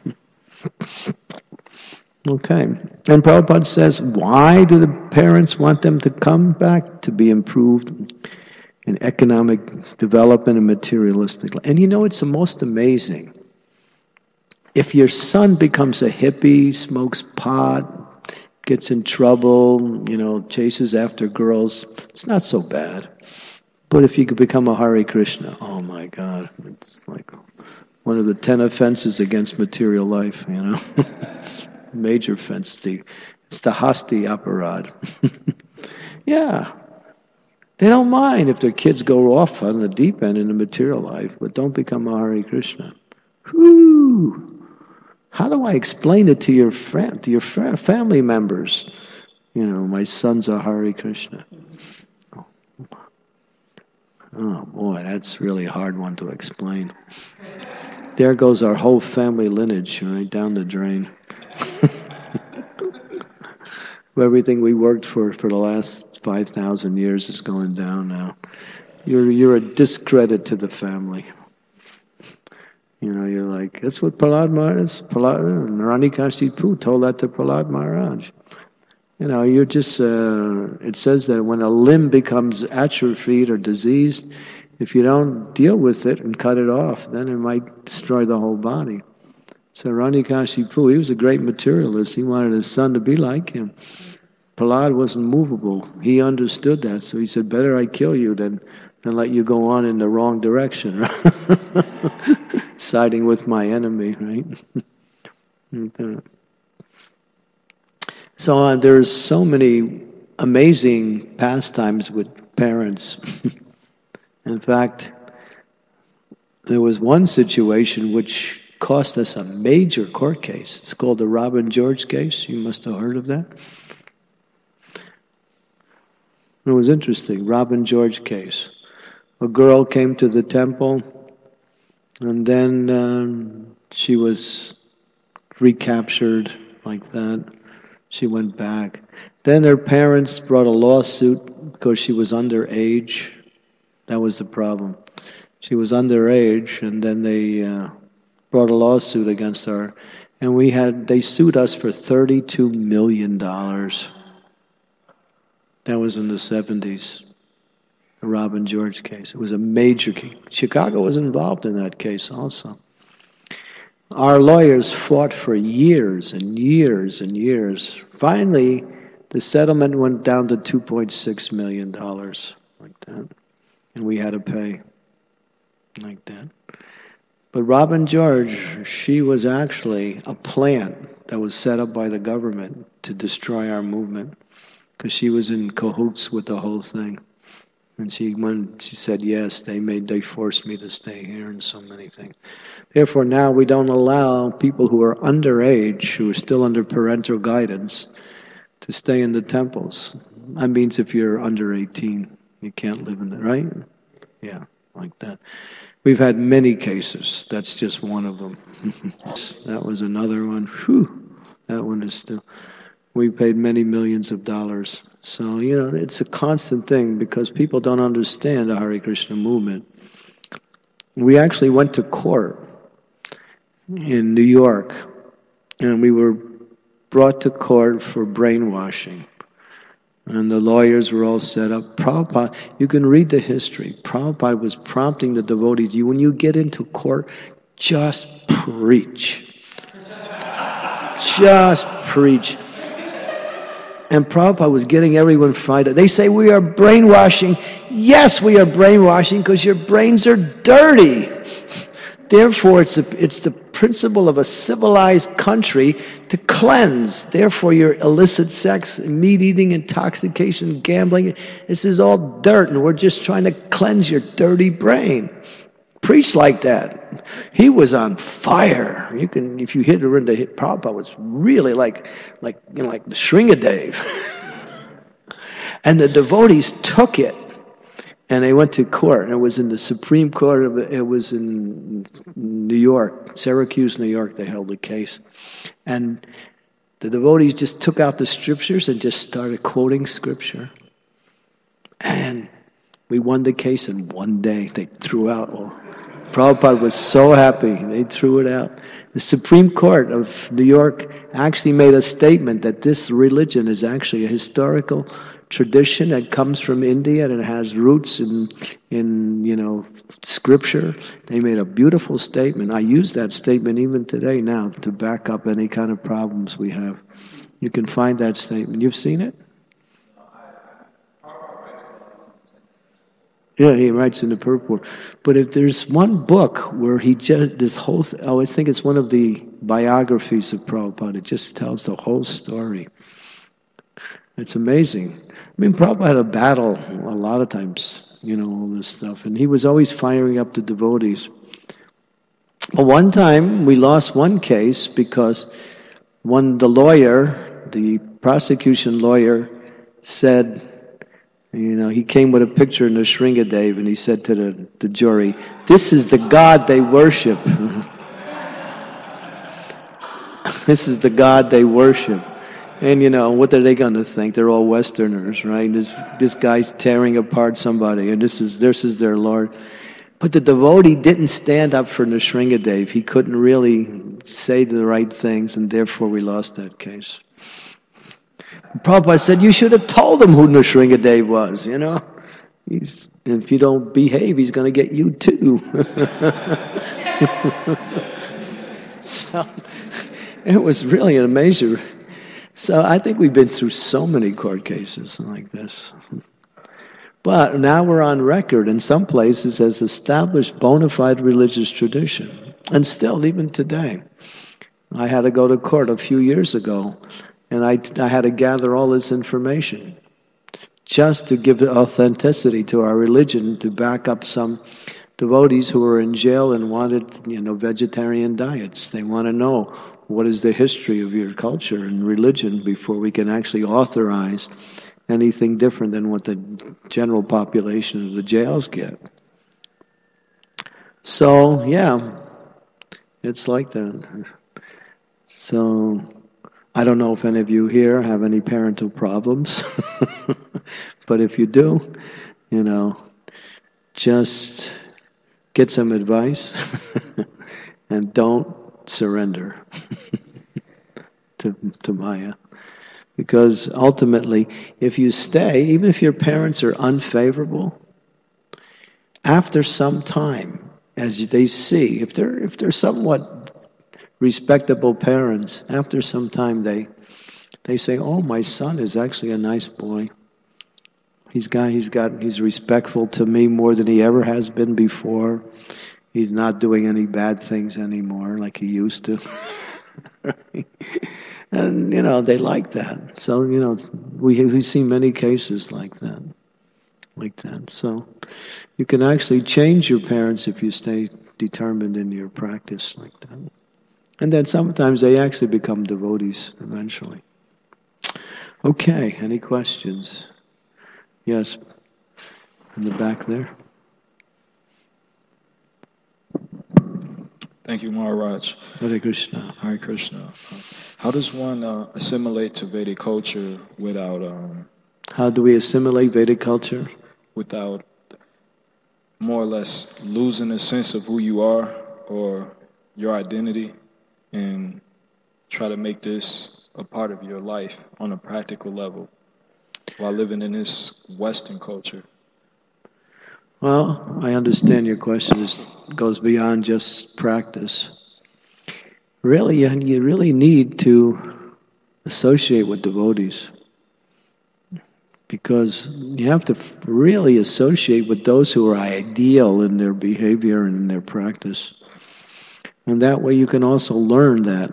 Okay. And Prabhupada says, why do the parents want them to come back? To be improved in economic development and materialistic. And it's the most amazing. If your son becomes a hippie, smokes pot, gets in trouble, chases after girls, it's not so bad. But if you could become a Hare Krishna, oh my God, it's like one of the 10 offenses against material life, Major offense. It's the Hasti Aparad. Yeah. They don't mind if their kids go off on the deep end in the material life, but don't become a Hare Krishna. Whoo! How do I explain it to your family members? My son's a Hare Krishna. Oh boy, that's really a hard one to explain. There goes our whole family lineage right down the drain. Everything we worked for the last 5,000 years is going down now. You're a discredit to the family. You're like, that's what Prahlad Hiranyakashipu told that to Prahlad Maharaj. You're just, it says that when a limb becomes atrophied or diseased, if you don't deal with it and cut it off, then it might destroy the whole body. So Hiranyakashipu, he was a great materialist. He wanted his son to be like him. Prahlad wasn't movable. He understood that, so he said, better I kill you than let you go on in the wrong direction, right? Siding with my enemy, right? So there's so many amazing pastimes with parents. In fact, there was one situation which cost us a major court case. It's called the Robin George case. You must have heard of that. It was interesting, Robin George case. A girl came to the temple, and then she was recaptured like that. She went back. Then her parents brought a lawsuit because she was underage. That was the problem. She was underage, and then they brought a lawsuit against her, and they sued us for $32 million. That was in the 70s, the Robin George case. It was a major case. Chicago was involved in that case also. Our lawyers fought for years and years and years. Finally, the settlement went down to $2.6 million, like that. And we had to pay, like that. But Robin George, she was actually a plant that was set up by the government to destroy our movement, because she was in cahoots with the whole thing. And she said yes, they forced me to stay here and so many things. Therefore now we don't allow people who are underage, who are still under parental guidance, to stay in the temples. That means if you're under 18, you can't live in it, right? Yeah, like that. We've had many cases. That's just one of them. That was another one. Whew, that one is still... We paid many millions of dollars. So, it's a constant thing because people don't understand the Hare Krishna movement. We actually went to court in New York, and we were brought to court for brainwashing. And the lawyers were all set up. Prabhupada, you can read the history. Prabhupada was prompting the devotees, when you get into court, just preach. Just preach. And Prabhupada was getting everyone fired up. They say, we are brainwashing. Yes, we are brainwashing because your brains are dirty. Therefore, it's the principle of a civilized country to cleanse. Therefore, your illicit sex, meat eating, intoxication, gambling, this is all dirt, and we're just trying to cleanse your dirty brain. Preach like that. He was on fire. If you hit her in the hit, Prabhupada was really like the Shringadev. And the devotees took it, and they went to court. And it was in the Supreme Court. It was in New York, Syracuse, New York. They held the case, and the devotees just took out the scriptures and just started quoting scripture. And we won the case in one day. They threw out all. Prabhupada was so happy. They threw it out. The Supreme Court of New York actually made a statement that this religion is actually a historical tradition that comes from India and it has roots in scripture. They made a beautiful statement. I use that statement even today now to back up any kind of problems we have. You can find that statement. You've seen it? Yeah, he writes in the purport. But if there's one book where I think it's one of the biographies of Prabhupada. It just tells the whole story. It's amazing. Prabhupada had a battle a lot of times, all this stuff. And he was always firing up the devotees. Well, one time we lost one case because the prosecution lawyer said, he came with a picture in the Shringadev, and he said to the jury, "This is the God they worship." This is the God they worship. And what are they going to think? They're all Westerners, right? This guy's tearing apart somebody, and this is their Lord. But the devotee didn't stand up for Nrsingadev. He couldn't really say the right things, and therefore we lost that case. Prabhupada said, you should have told him who Nrsingadev was, you know. If you don't behave, he's going to get you too. So it was really a major. So I think we've been through so many court cases like this. But now we're on record in some places as established bona fide religious tradition. And still, even today. I had to go to court a few years ago, and I had to gather all this information just to give authenticity to our religion, to back up some devotees who were in jail and wanted, vegetarian diets. They want to know what is the history of your culture and religion before we can actually authorize anything different than what the general population of the jails get. So, yeah, it's like that. So, I don't know if any of you here have any parental problems, but if you do, just get some advice and don't surrender to Maya. Because ultimately, if you stay, even if your parents are unfavorable, after some time, as they see, if they're somewhat respectable parents, after some time they say, "Oh, my son is actually a nice boy. He's respectful to me more than he ever has been before. He's not doing any bad things anymore like he used to." And, they like that. So, we see many cases like that. So, you can actually change your parents if you stay determined in your practice like that. And then sometimes they actually become devotees eventually. Okay, any questions? Yes, in the back there. Thank you, Maharaj. Hare Krishna. Hare Krishna. How does one assimilate to Vedic culture without... How do we assimilate Vedic culture? Without more or less losing a sense of who you are or your identity, and try to make this a part of your life on a practical level while living in this Western culture. Well, I understand your question goes beyond just practice. Really, you really need to associate with devotees, because you have to really associate with those who are ideal in their behavior and in their practice. And that way you can also learn that.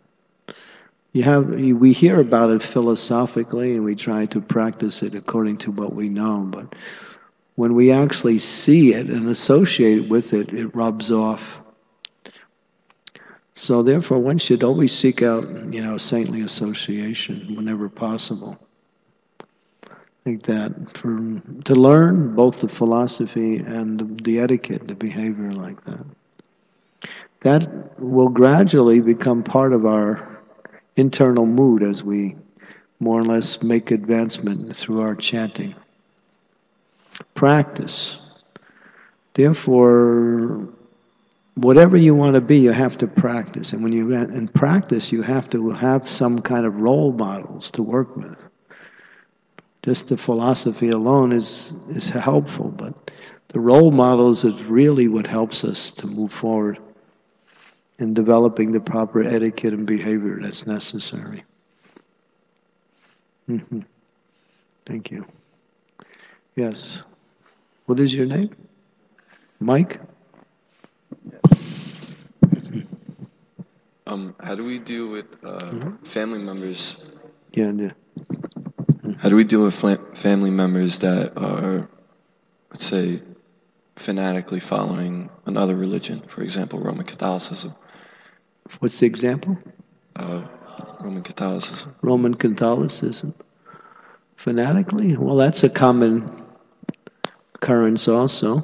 We hear about it philosophically and we try to practice it according to what we know, but when we actually see it and associate with it, it rubs off. So therefore, one should always seek out, saintly association whenever possible. Like that, to learn both the philosophy and the etiquette, the behavior like that. That will gradually become part of our internal mood as we more or less make advancement through our chanting. Practice. Therefore, whatever you want to be, you have to practice. And when you in practice, you have to have some kind of role models to work with. Just the philosophy alone is helpful, but the role models is really what helps us to move forward in developing the proper etiquette and behavior that's necessary. Mm-hmm. Thank you. Yes. What is your name? Mike? How do we deal with family members? Yeah. How do we deal with family members that are, let's say, fanatically following another religion? For example, Roman Catholicism. What's the example? Roman Catholicism. Roman Catholicism. Fanatically? Well, that's a common occurrence also.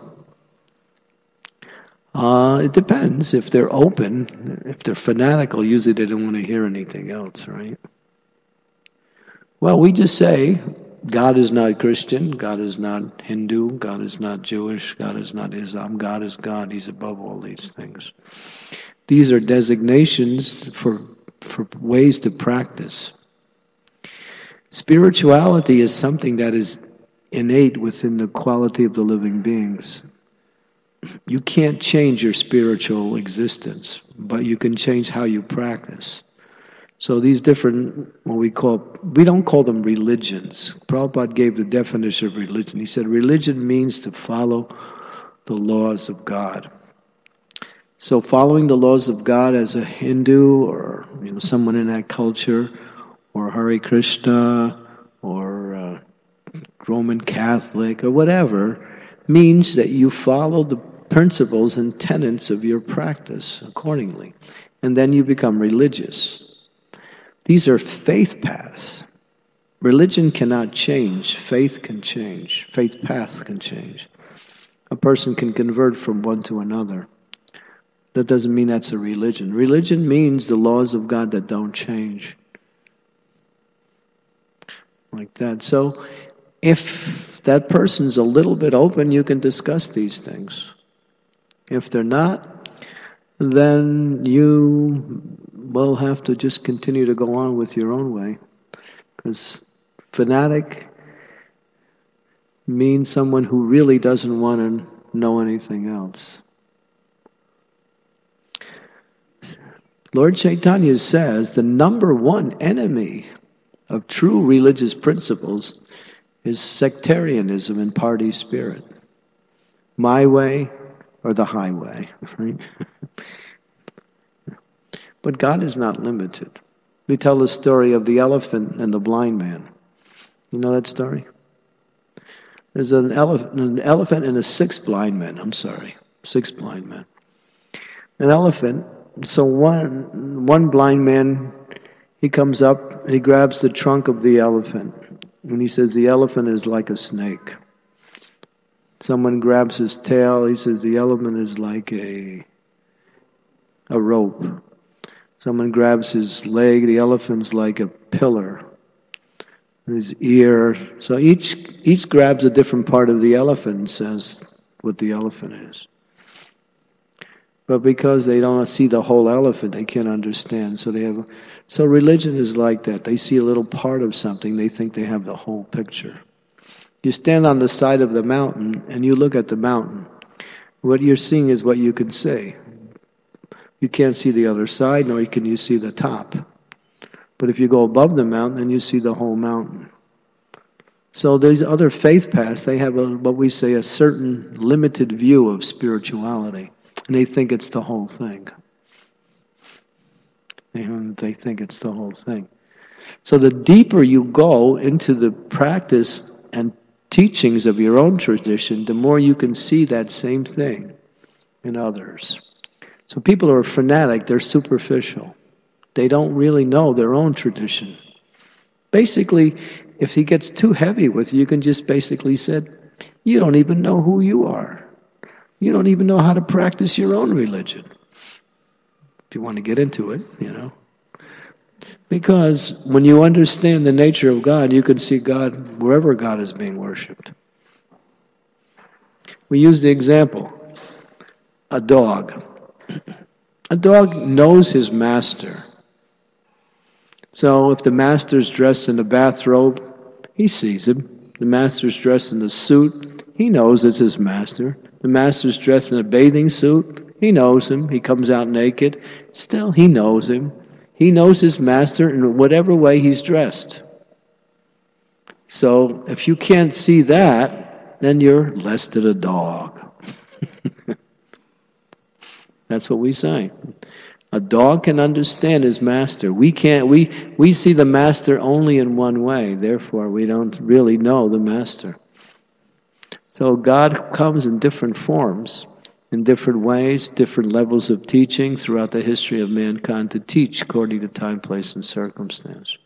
It depends. If they're open, if they're fanatical, usually they don't want to hear anything else, right? Well, we just say, God is not Christian, God is not Hindu, God is not Jewish, God is not Islam. God is God. He's above all these things. These are designations for ways to practice. Spirituality is something that is innate within the quality of the living beings. You can't change your spiritual existence, but you can change how you practice. So these different, we don't call them religions. Prabhupada gave the definition of religion. He said religion means to follow the laws of God. So following the laws of God as a Hindu or someone in that culture, or Hare Krishna, or Roman Catholic, or whatever, means that you follow the principles and tenets of your practice accordingly. And then you become religious. These are faith paths. Religion cannot change. Faith can change. Faith paths can change. A person can convert from one to another. That doesn't mean that's a religion. Religion means the laws of God that don't change. Like that. So if that person's a little bit open, you can discuss these things. If they're not, then you will have to just continue to go on with your own way. Because fanatic means someone who really doesn't want to know anything else. Lord Chaitanya says the number one enemy of true religious principles is sectarianism and party spirit. My way or the highway, right? But God is not limited. We tell the story of the elephant and the blind man. You know that story? There's an elephant and six blind men. An elephant. So one blind man, he comes up and he grabs the trunk of the elephant. And he says, the elephant is like a snake. Someone grabs his tail, he says, the elephant is like a rope. Someone grabs his leg, the elephant's like a pillar. His ear. So each grabs a different part of the elephant and says what the elephant is. But because they don't see the whole elephant, they can't understand. So religion is like that. They see a little part of something, they think they have the whole picture. You stand on the side of the mountain and you look at the mountain. What you're seeing is what you can see. You can't see the other side, nor can you see the top. But if you go above the mountain, then you see the whole mountain. So these other faith paths, they have what we say a certain limited view of spirituality. And they think it's the whole thing. They think it's the whole thing. So the deeper you go into the practice and teachings of your own tradition, the more you can see that same thing in others. So people who are fanatic, they're superficial. They don't really know their own tradition. Basically, if he gets too heavy with you, you can just basically say, you don't even know who you are. You don't even know how to practice your own religion. If you want to get into it, Because when you understand the nature of God, you can see God wherever God is being worshipped. We use the example, a dog. A dog knows his master. So if the master's dressed in a bathrobe, he sees him. The master's dressed in a suit, he knows it's his master. The master's dressed in a bathing suit, he knows him. He comes out naked. Still, he knows him. He knows his master in whatever way he's dressed. So if you can't see that, then you're less than a dog. That's what we say. A dog can understand his master. We can't. We see the master only in one way. Therefore, we don't really know the master. So God comes in different forms, in different ways, different levels of teaching throughout the history of mankind to teach according to time, place, and circumstance.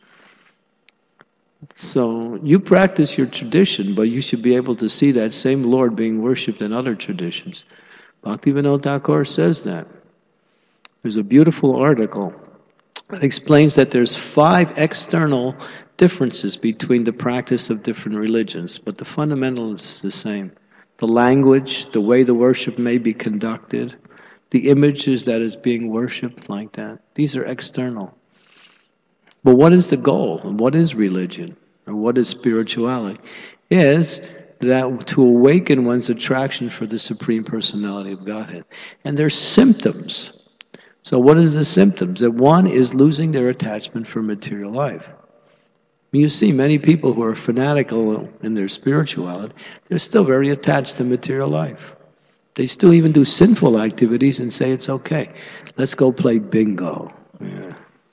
So you practice your tradition, but you should be able to see that same Lord being worshipped in other traditions. Bhaktivinoda Thakur says that. There's a beautiful article that explains that there's 5 external differences between the practice of different religions, but the fundamental is the same. The language, the way the worship may be conducted, the images that is being worshipped like that, these are external. But what is the goal? What is religion? Or what is spirituality? Is that to awaken one's attraction for the Supreme Personality of Godhead. And there's symptoms. So what is the symptoms? That one is losing their attachment for material life. You see many people who are fanatical in their spirituality, they're still very attached to material life. They still even do sinful activities and say it's okay. Let's go play bingo. Yeah.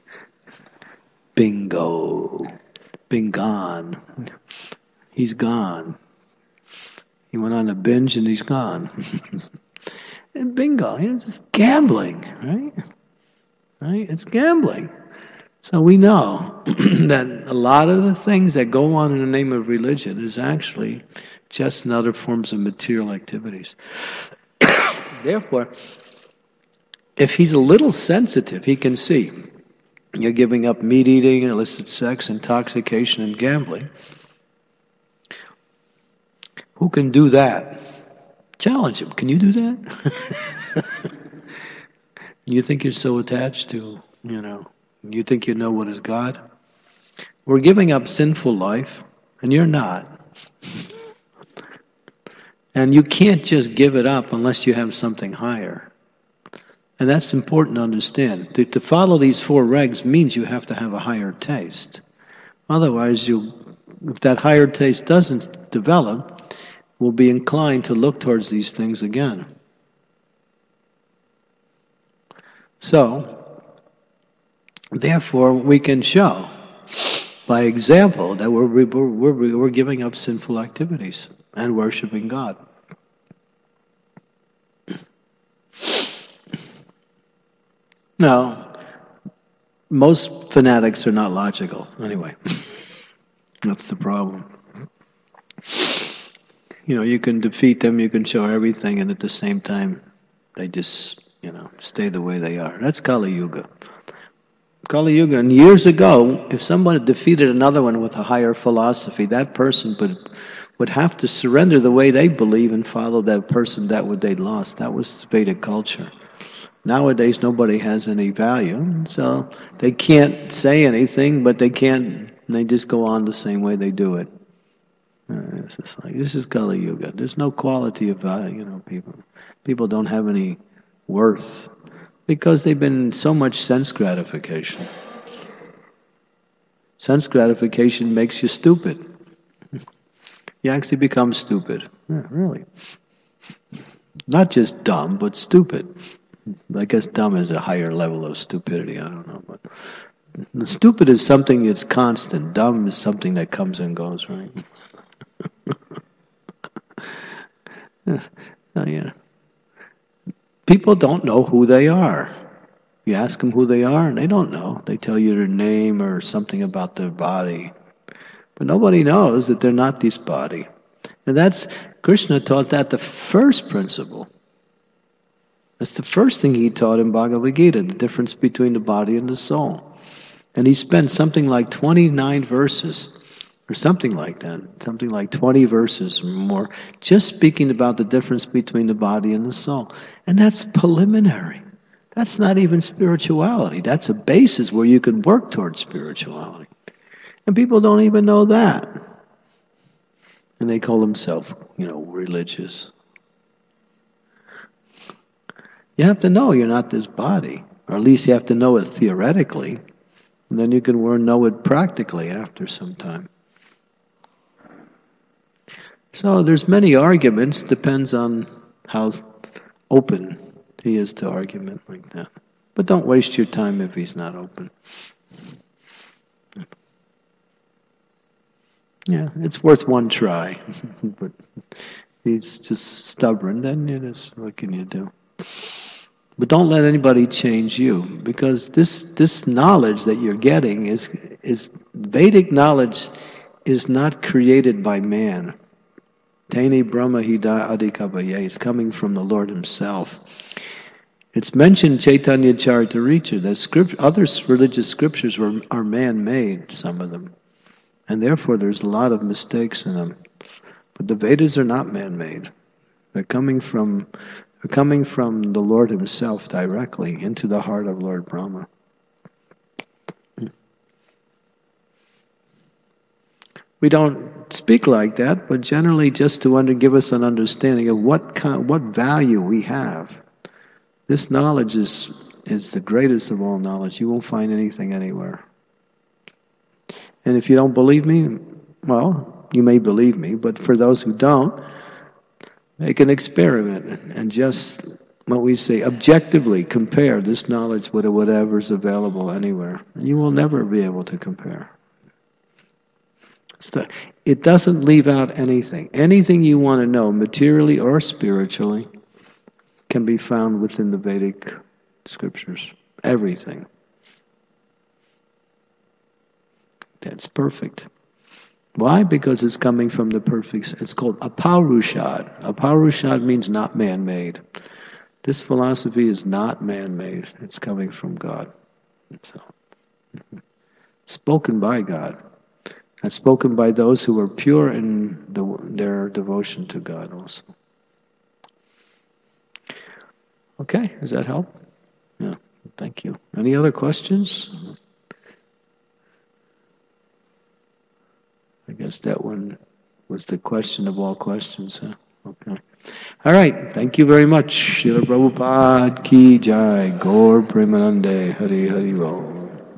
Bingo. Been gone. He's gone. He went on a binge and he's gone. And bingo, it's gambling, right? Right? It's gambling. So we know that a lot of the things that go on in the name of religion is actually just other forms of material activities. Therefore, if he's a little sensitive, he can see you're giving up meat eating, illicit sex, intoxication, and gambling. Who can do that? Challenge him. Can you do that? You think you're so attached to, you think you know what is God? We're giving up sinful life, and you're not. And you can't just give it up unless you have something higher. And that's important to understand. To follow these four regs means you have to have a higher taste. Otherwise, if that higher taste doesn't develop, we'll be inclined to look towards these things again. So, therefore, we can show by example that we're giving up sinful activities and worshiping God. Now, most fanatics are not logical, anyway. That's the problem. You can defeat them, you can show everything, and at the same time, they just, stay the way they are. That's Kali Yuga. Kali Yuga, and years ago, if somebody defeated another one with a higher philosophy, that person would have to surrender the way they believe and follow that person that what they lost. That was Vedic culture. Nowadays, nobody has any value, so they can't say anything, but they just go on the same way they do it. It's just like, this is Kali Yuga. There's no quality of value, people don't have any worth because they've been so much sense gratification. Sense gratification makes you stupid. You actually become stupid. Yeah, really. Not just dumb, but stupid. I guess dumb is a higher level of stupidity. I don't know, but the stupid is something that's constant. Dumb is something that comes and goes, right? Yeah. People don't know who they are. You ask them who they are, and they don't know. They tell you their name or something about their body. But nobody knows that they're not this body. And Krishna taught that the first principle. That's the first thing he taught in Bhagavad Gita, the difference between the body and the soul. And he spent something like 29 verses, or something like that, something like 20 verses or more, just speaking about the difference between the body and the soul. And that's preliminary. That's not even spirituality. That's a basis where you can work towards spirituality. And people don't even know that. And they call themselves, religious. You have to know you're not this body, or at least you have to know it theoretically, and then you can know it practically after some time. So there's many arguments, depends on how open he is to argument like that. But don't waste your time if he's not open. Yeah, it's worth one try. But if he's just stubborn, then what can you do? But don't let anybody change you, because this knowledge that you're getting is Vedic knowledge is not created by man. Tene Brahma Hida Adhikabhaye. It's coming from the Lord Himself. It's mentioned Chaitanya Charitamrita that other religious scriptures are man-made, some of them. And therefore there's a lot of mistakes in them. But the Vedas are not man-made. They're coming from the Lord Himself directly into the heart of Lord Brahma. We don't speak like that, but generally just to give us an understanding of what value we have. This knowledge is the greatest of all knowledge. You won't find anything anywhere. And if you don't believe me, well, you may believe me, but for those who don't, make an experiment and just, what we say, objectively compare this knowledge with whatever's available anywhere. You will never be able to compare. It doesn't leave out anything. Anything you want to know, materially or spiritually, can be found within the Vedic scriptures. Everything. That's perfect. Why? Because it's coming from the perfect. It's called Apaurushad. Apaurushad means not man-made. This philosophy is not man-made. It's coming from God. So, spoken by God. And spoken by those who are pure in their devotion to God also. Okay, does that help? Yeah, thank you. Any other questions? I guess that one was the question of all questions, huh? Okay. All right, thank you very much. Srila Prabhupada ki jai, Gaur Premanande, Hari Hari Ram.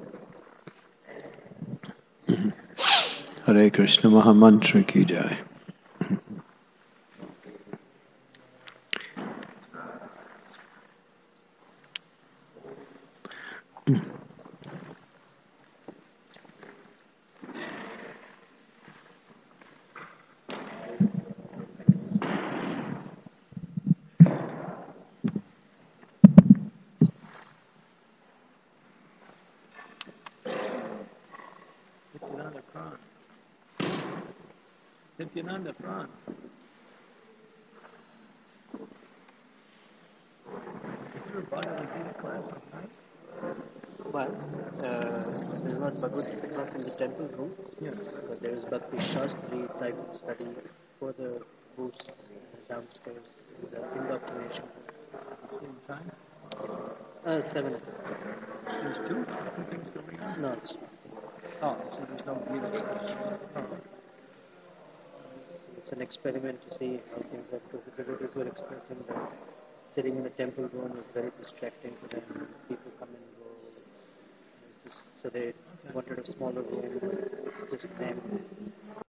Hare Krishna Mahamantra ki jai. Nityananda Pran. Is there a Bhagavad Gita class at night? Well, there's not Bhagavad Gita class in the temple room, but there is Bhakti Shastri type of study for the booths downstairs in the indoctrination. At the same time? 7 o'clock. There's two different things going on? No, it's Oh, so there's no Gita class. Oh. it's an experiment to see how things are. Because the devotees were expressing that sitting in the temple room is very distracting to them. People come and go. So they wanted a smaller room. It's just them.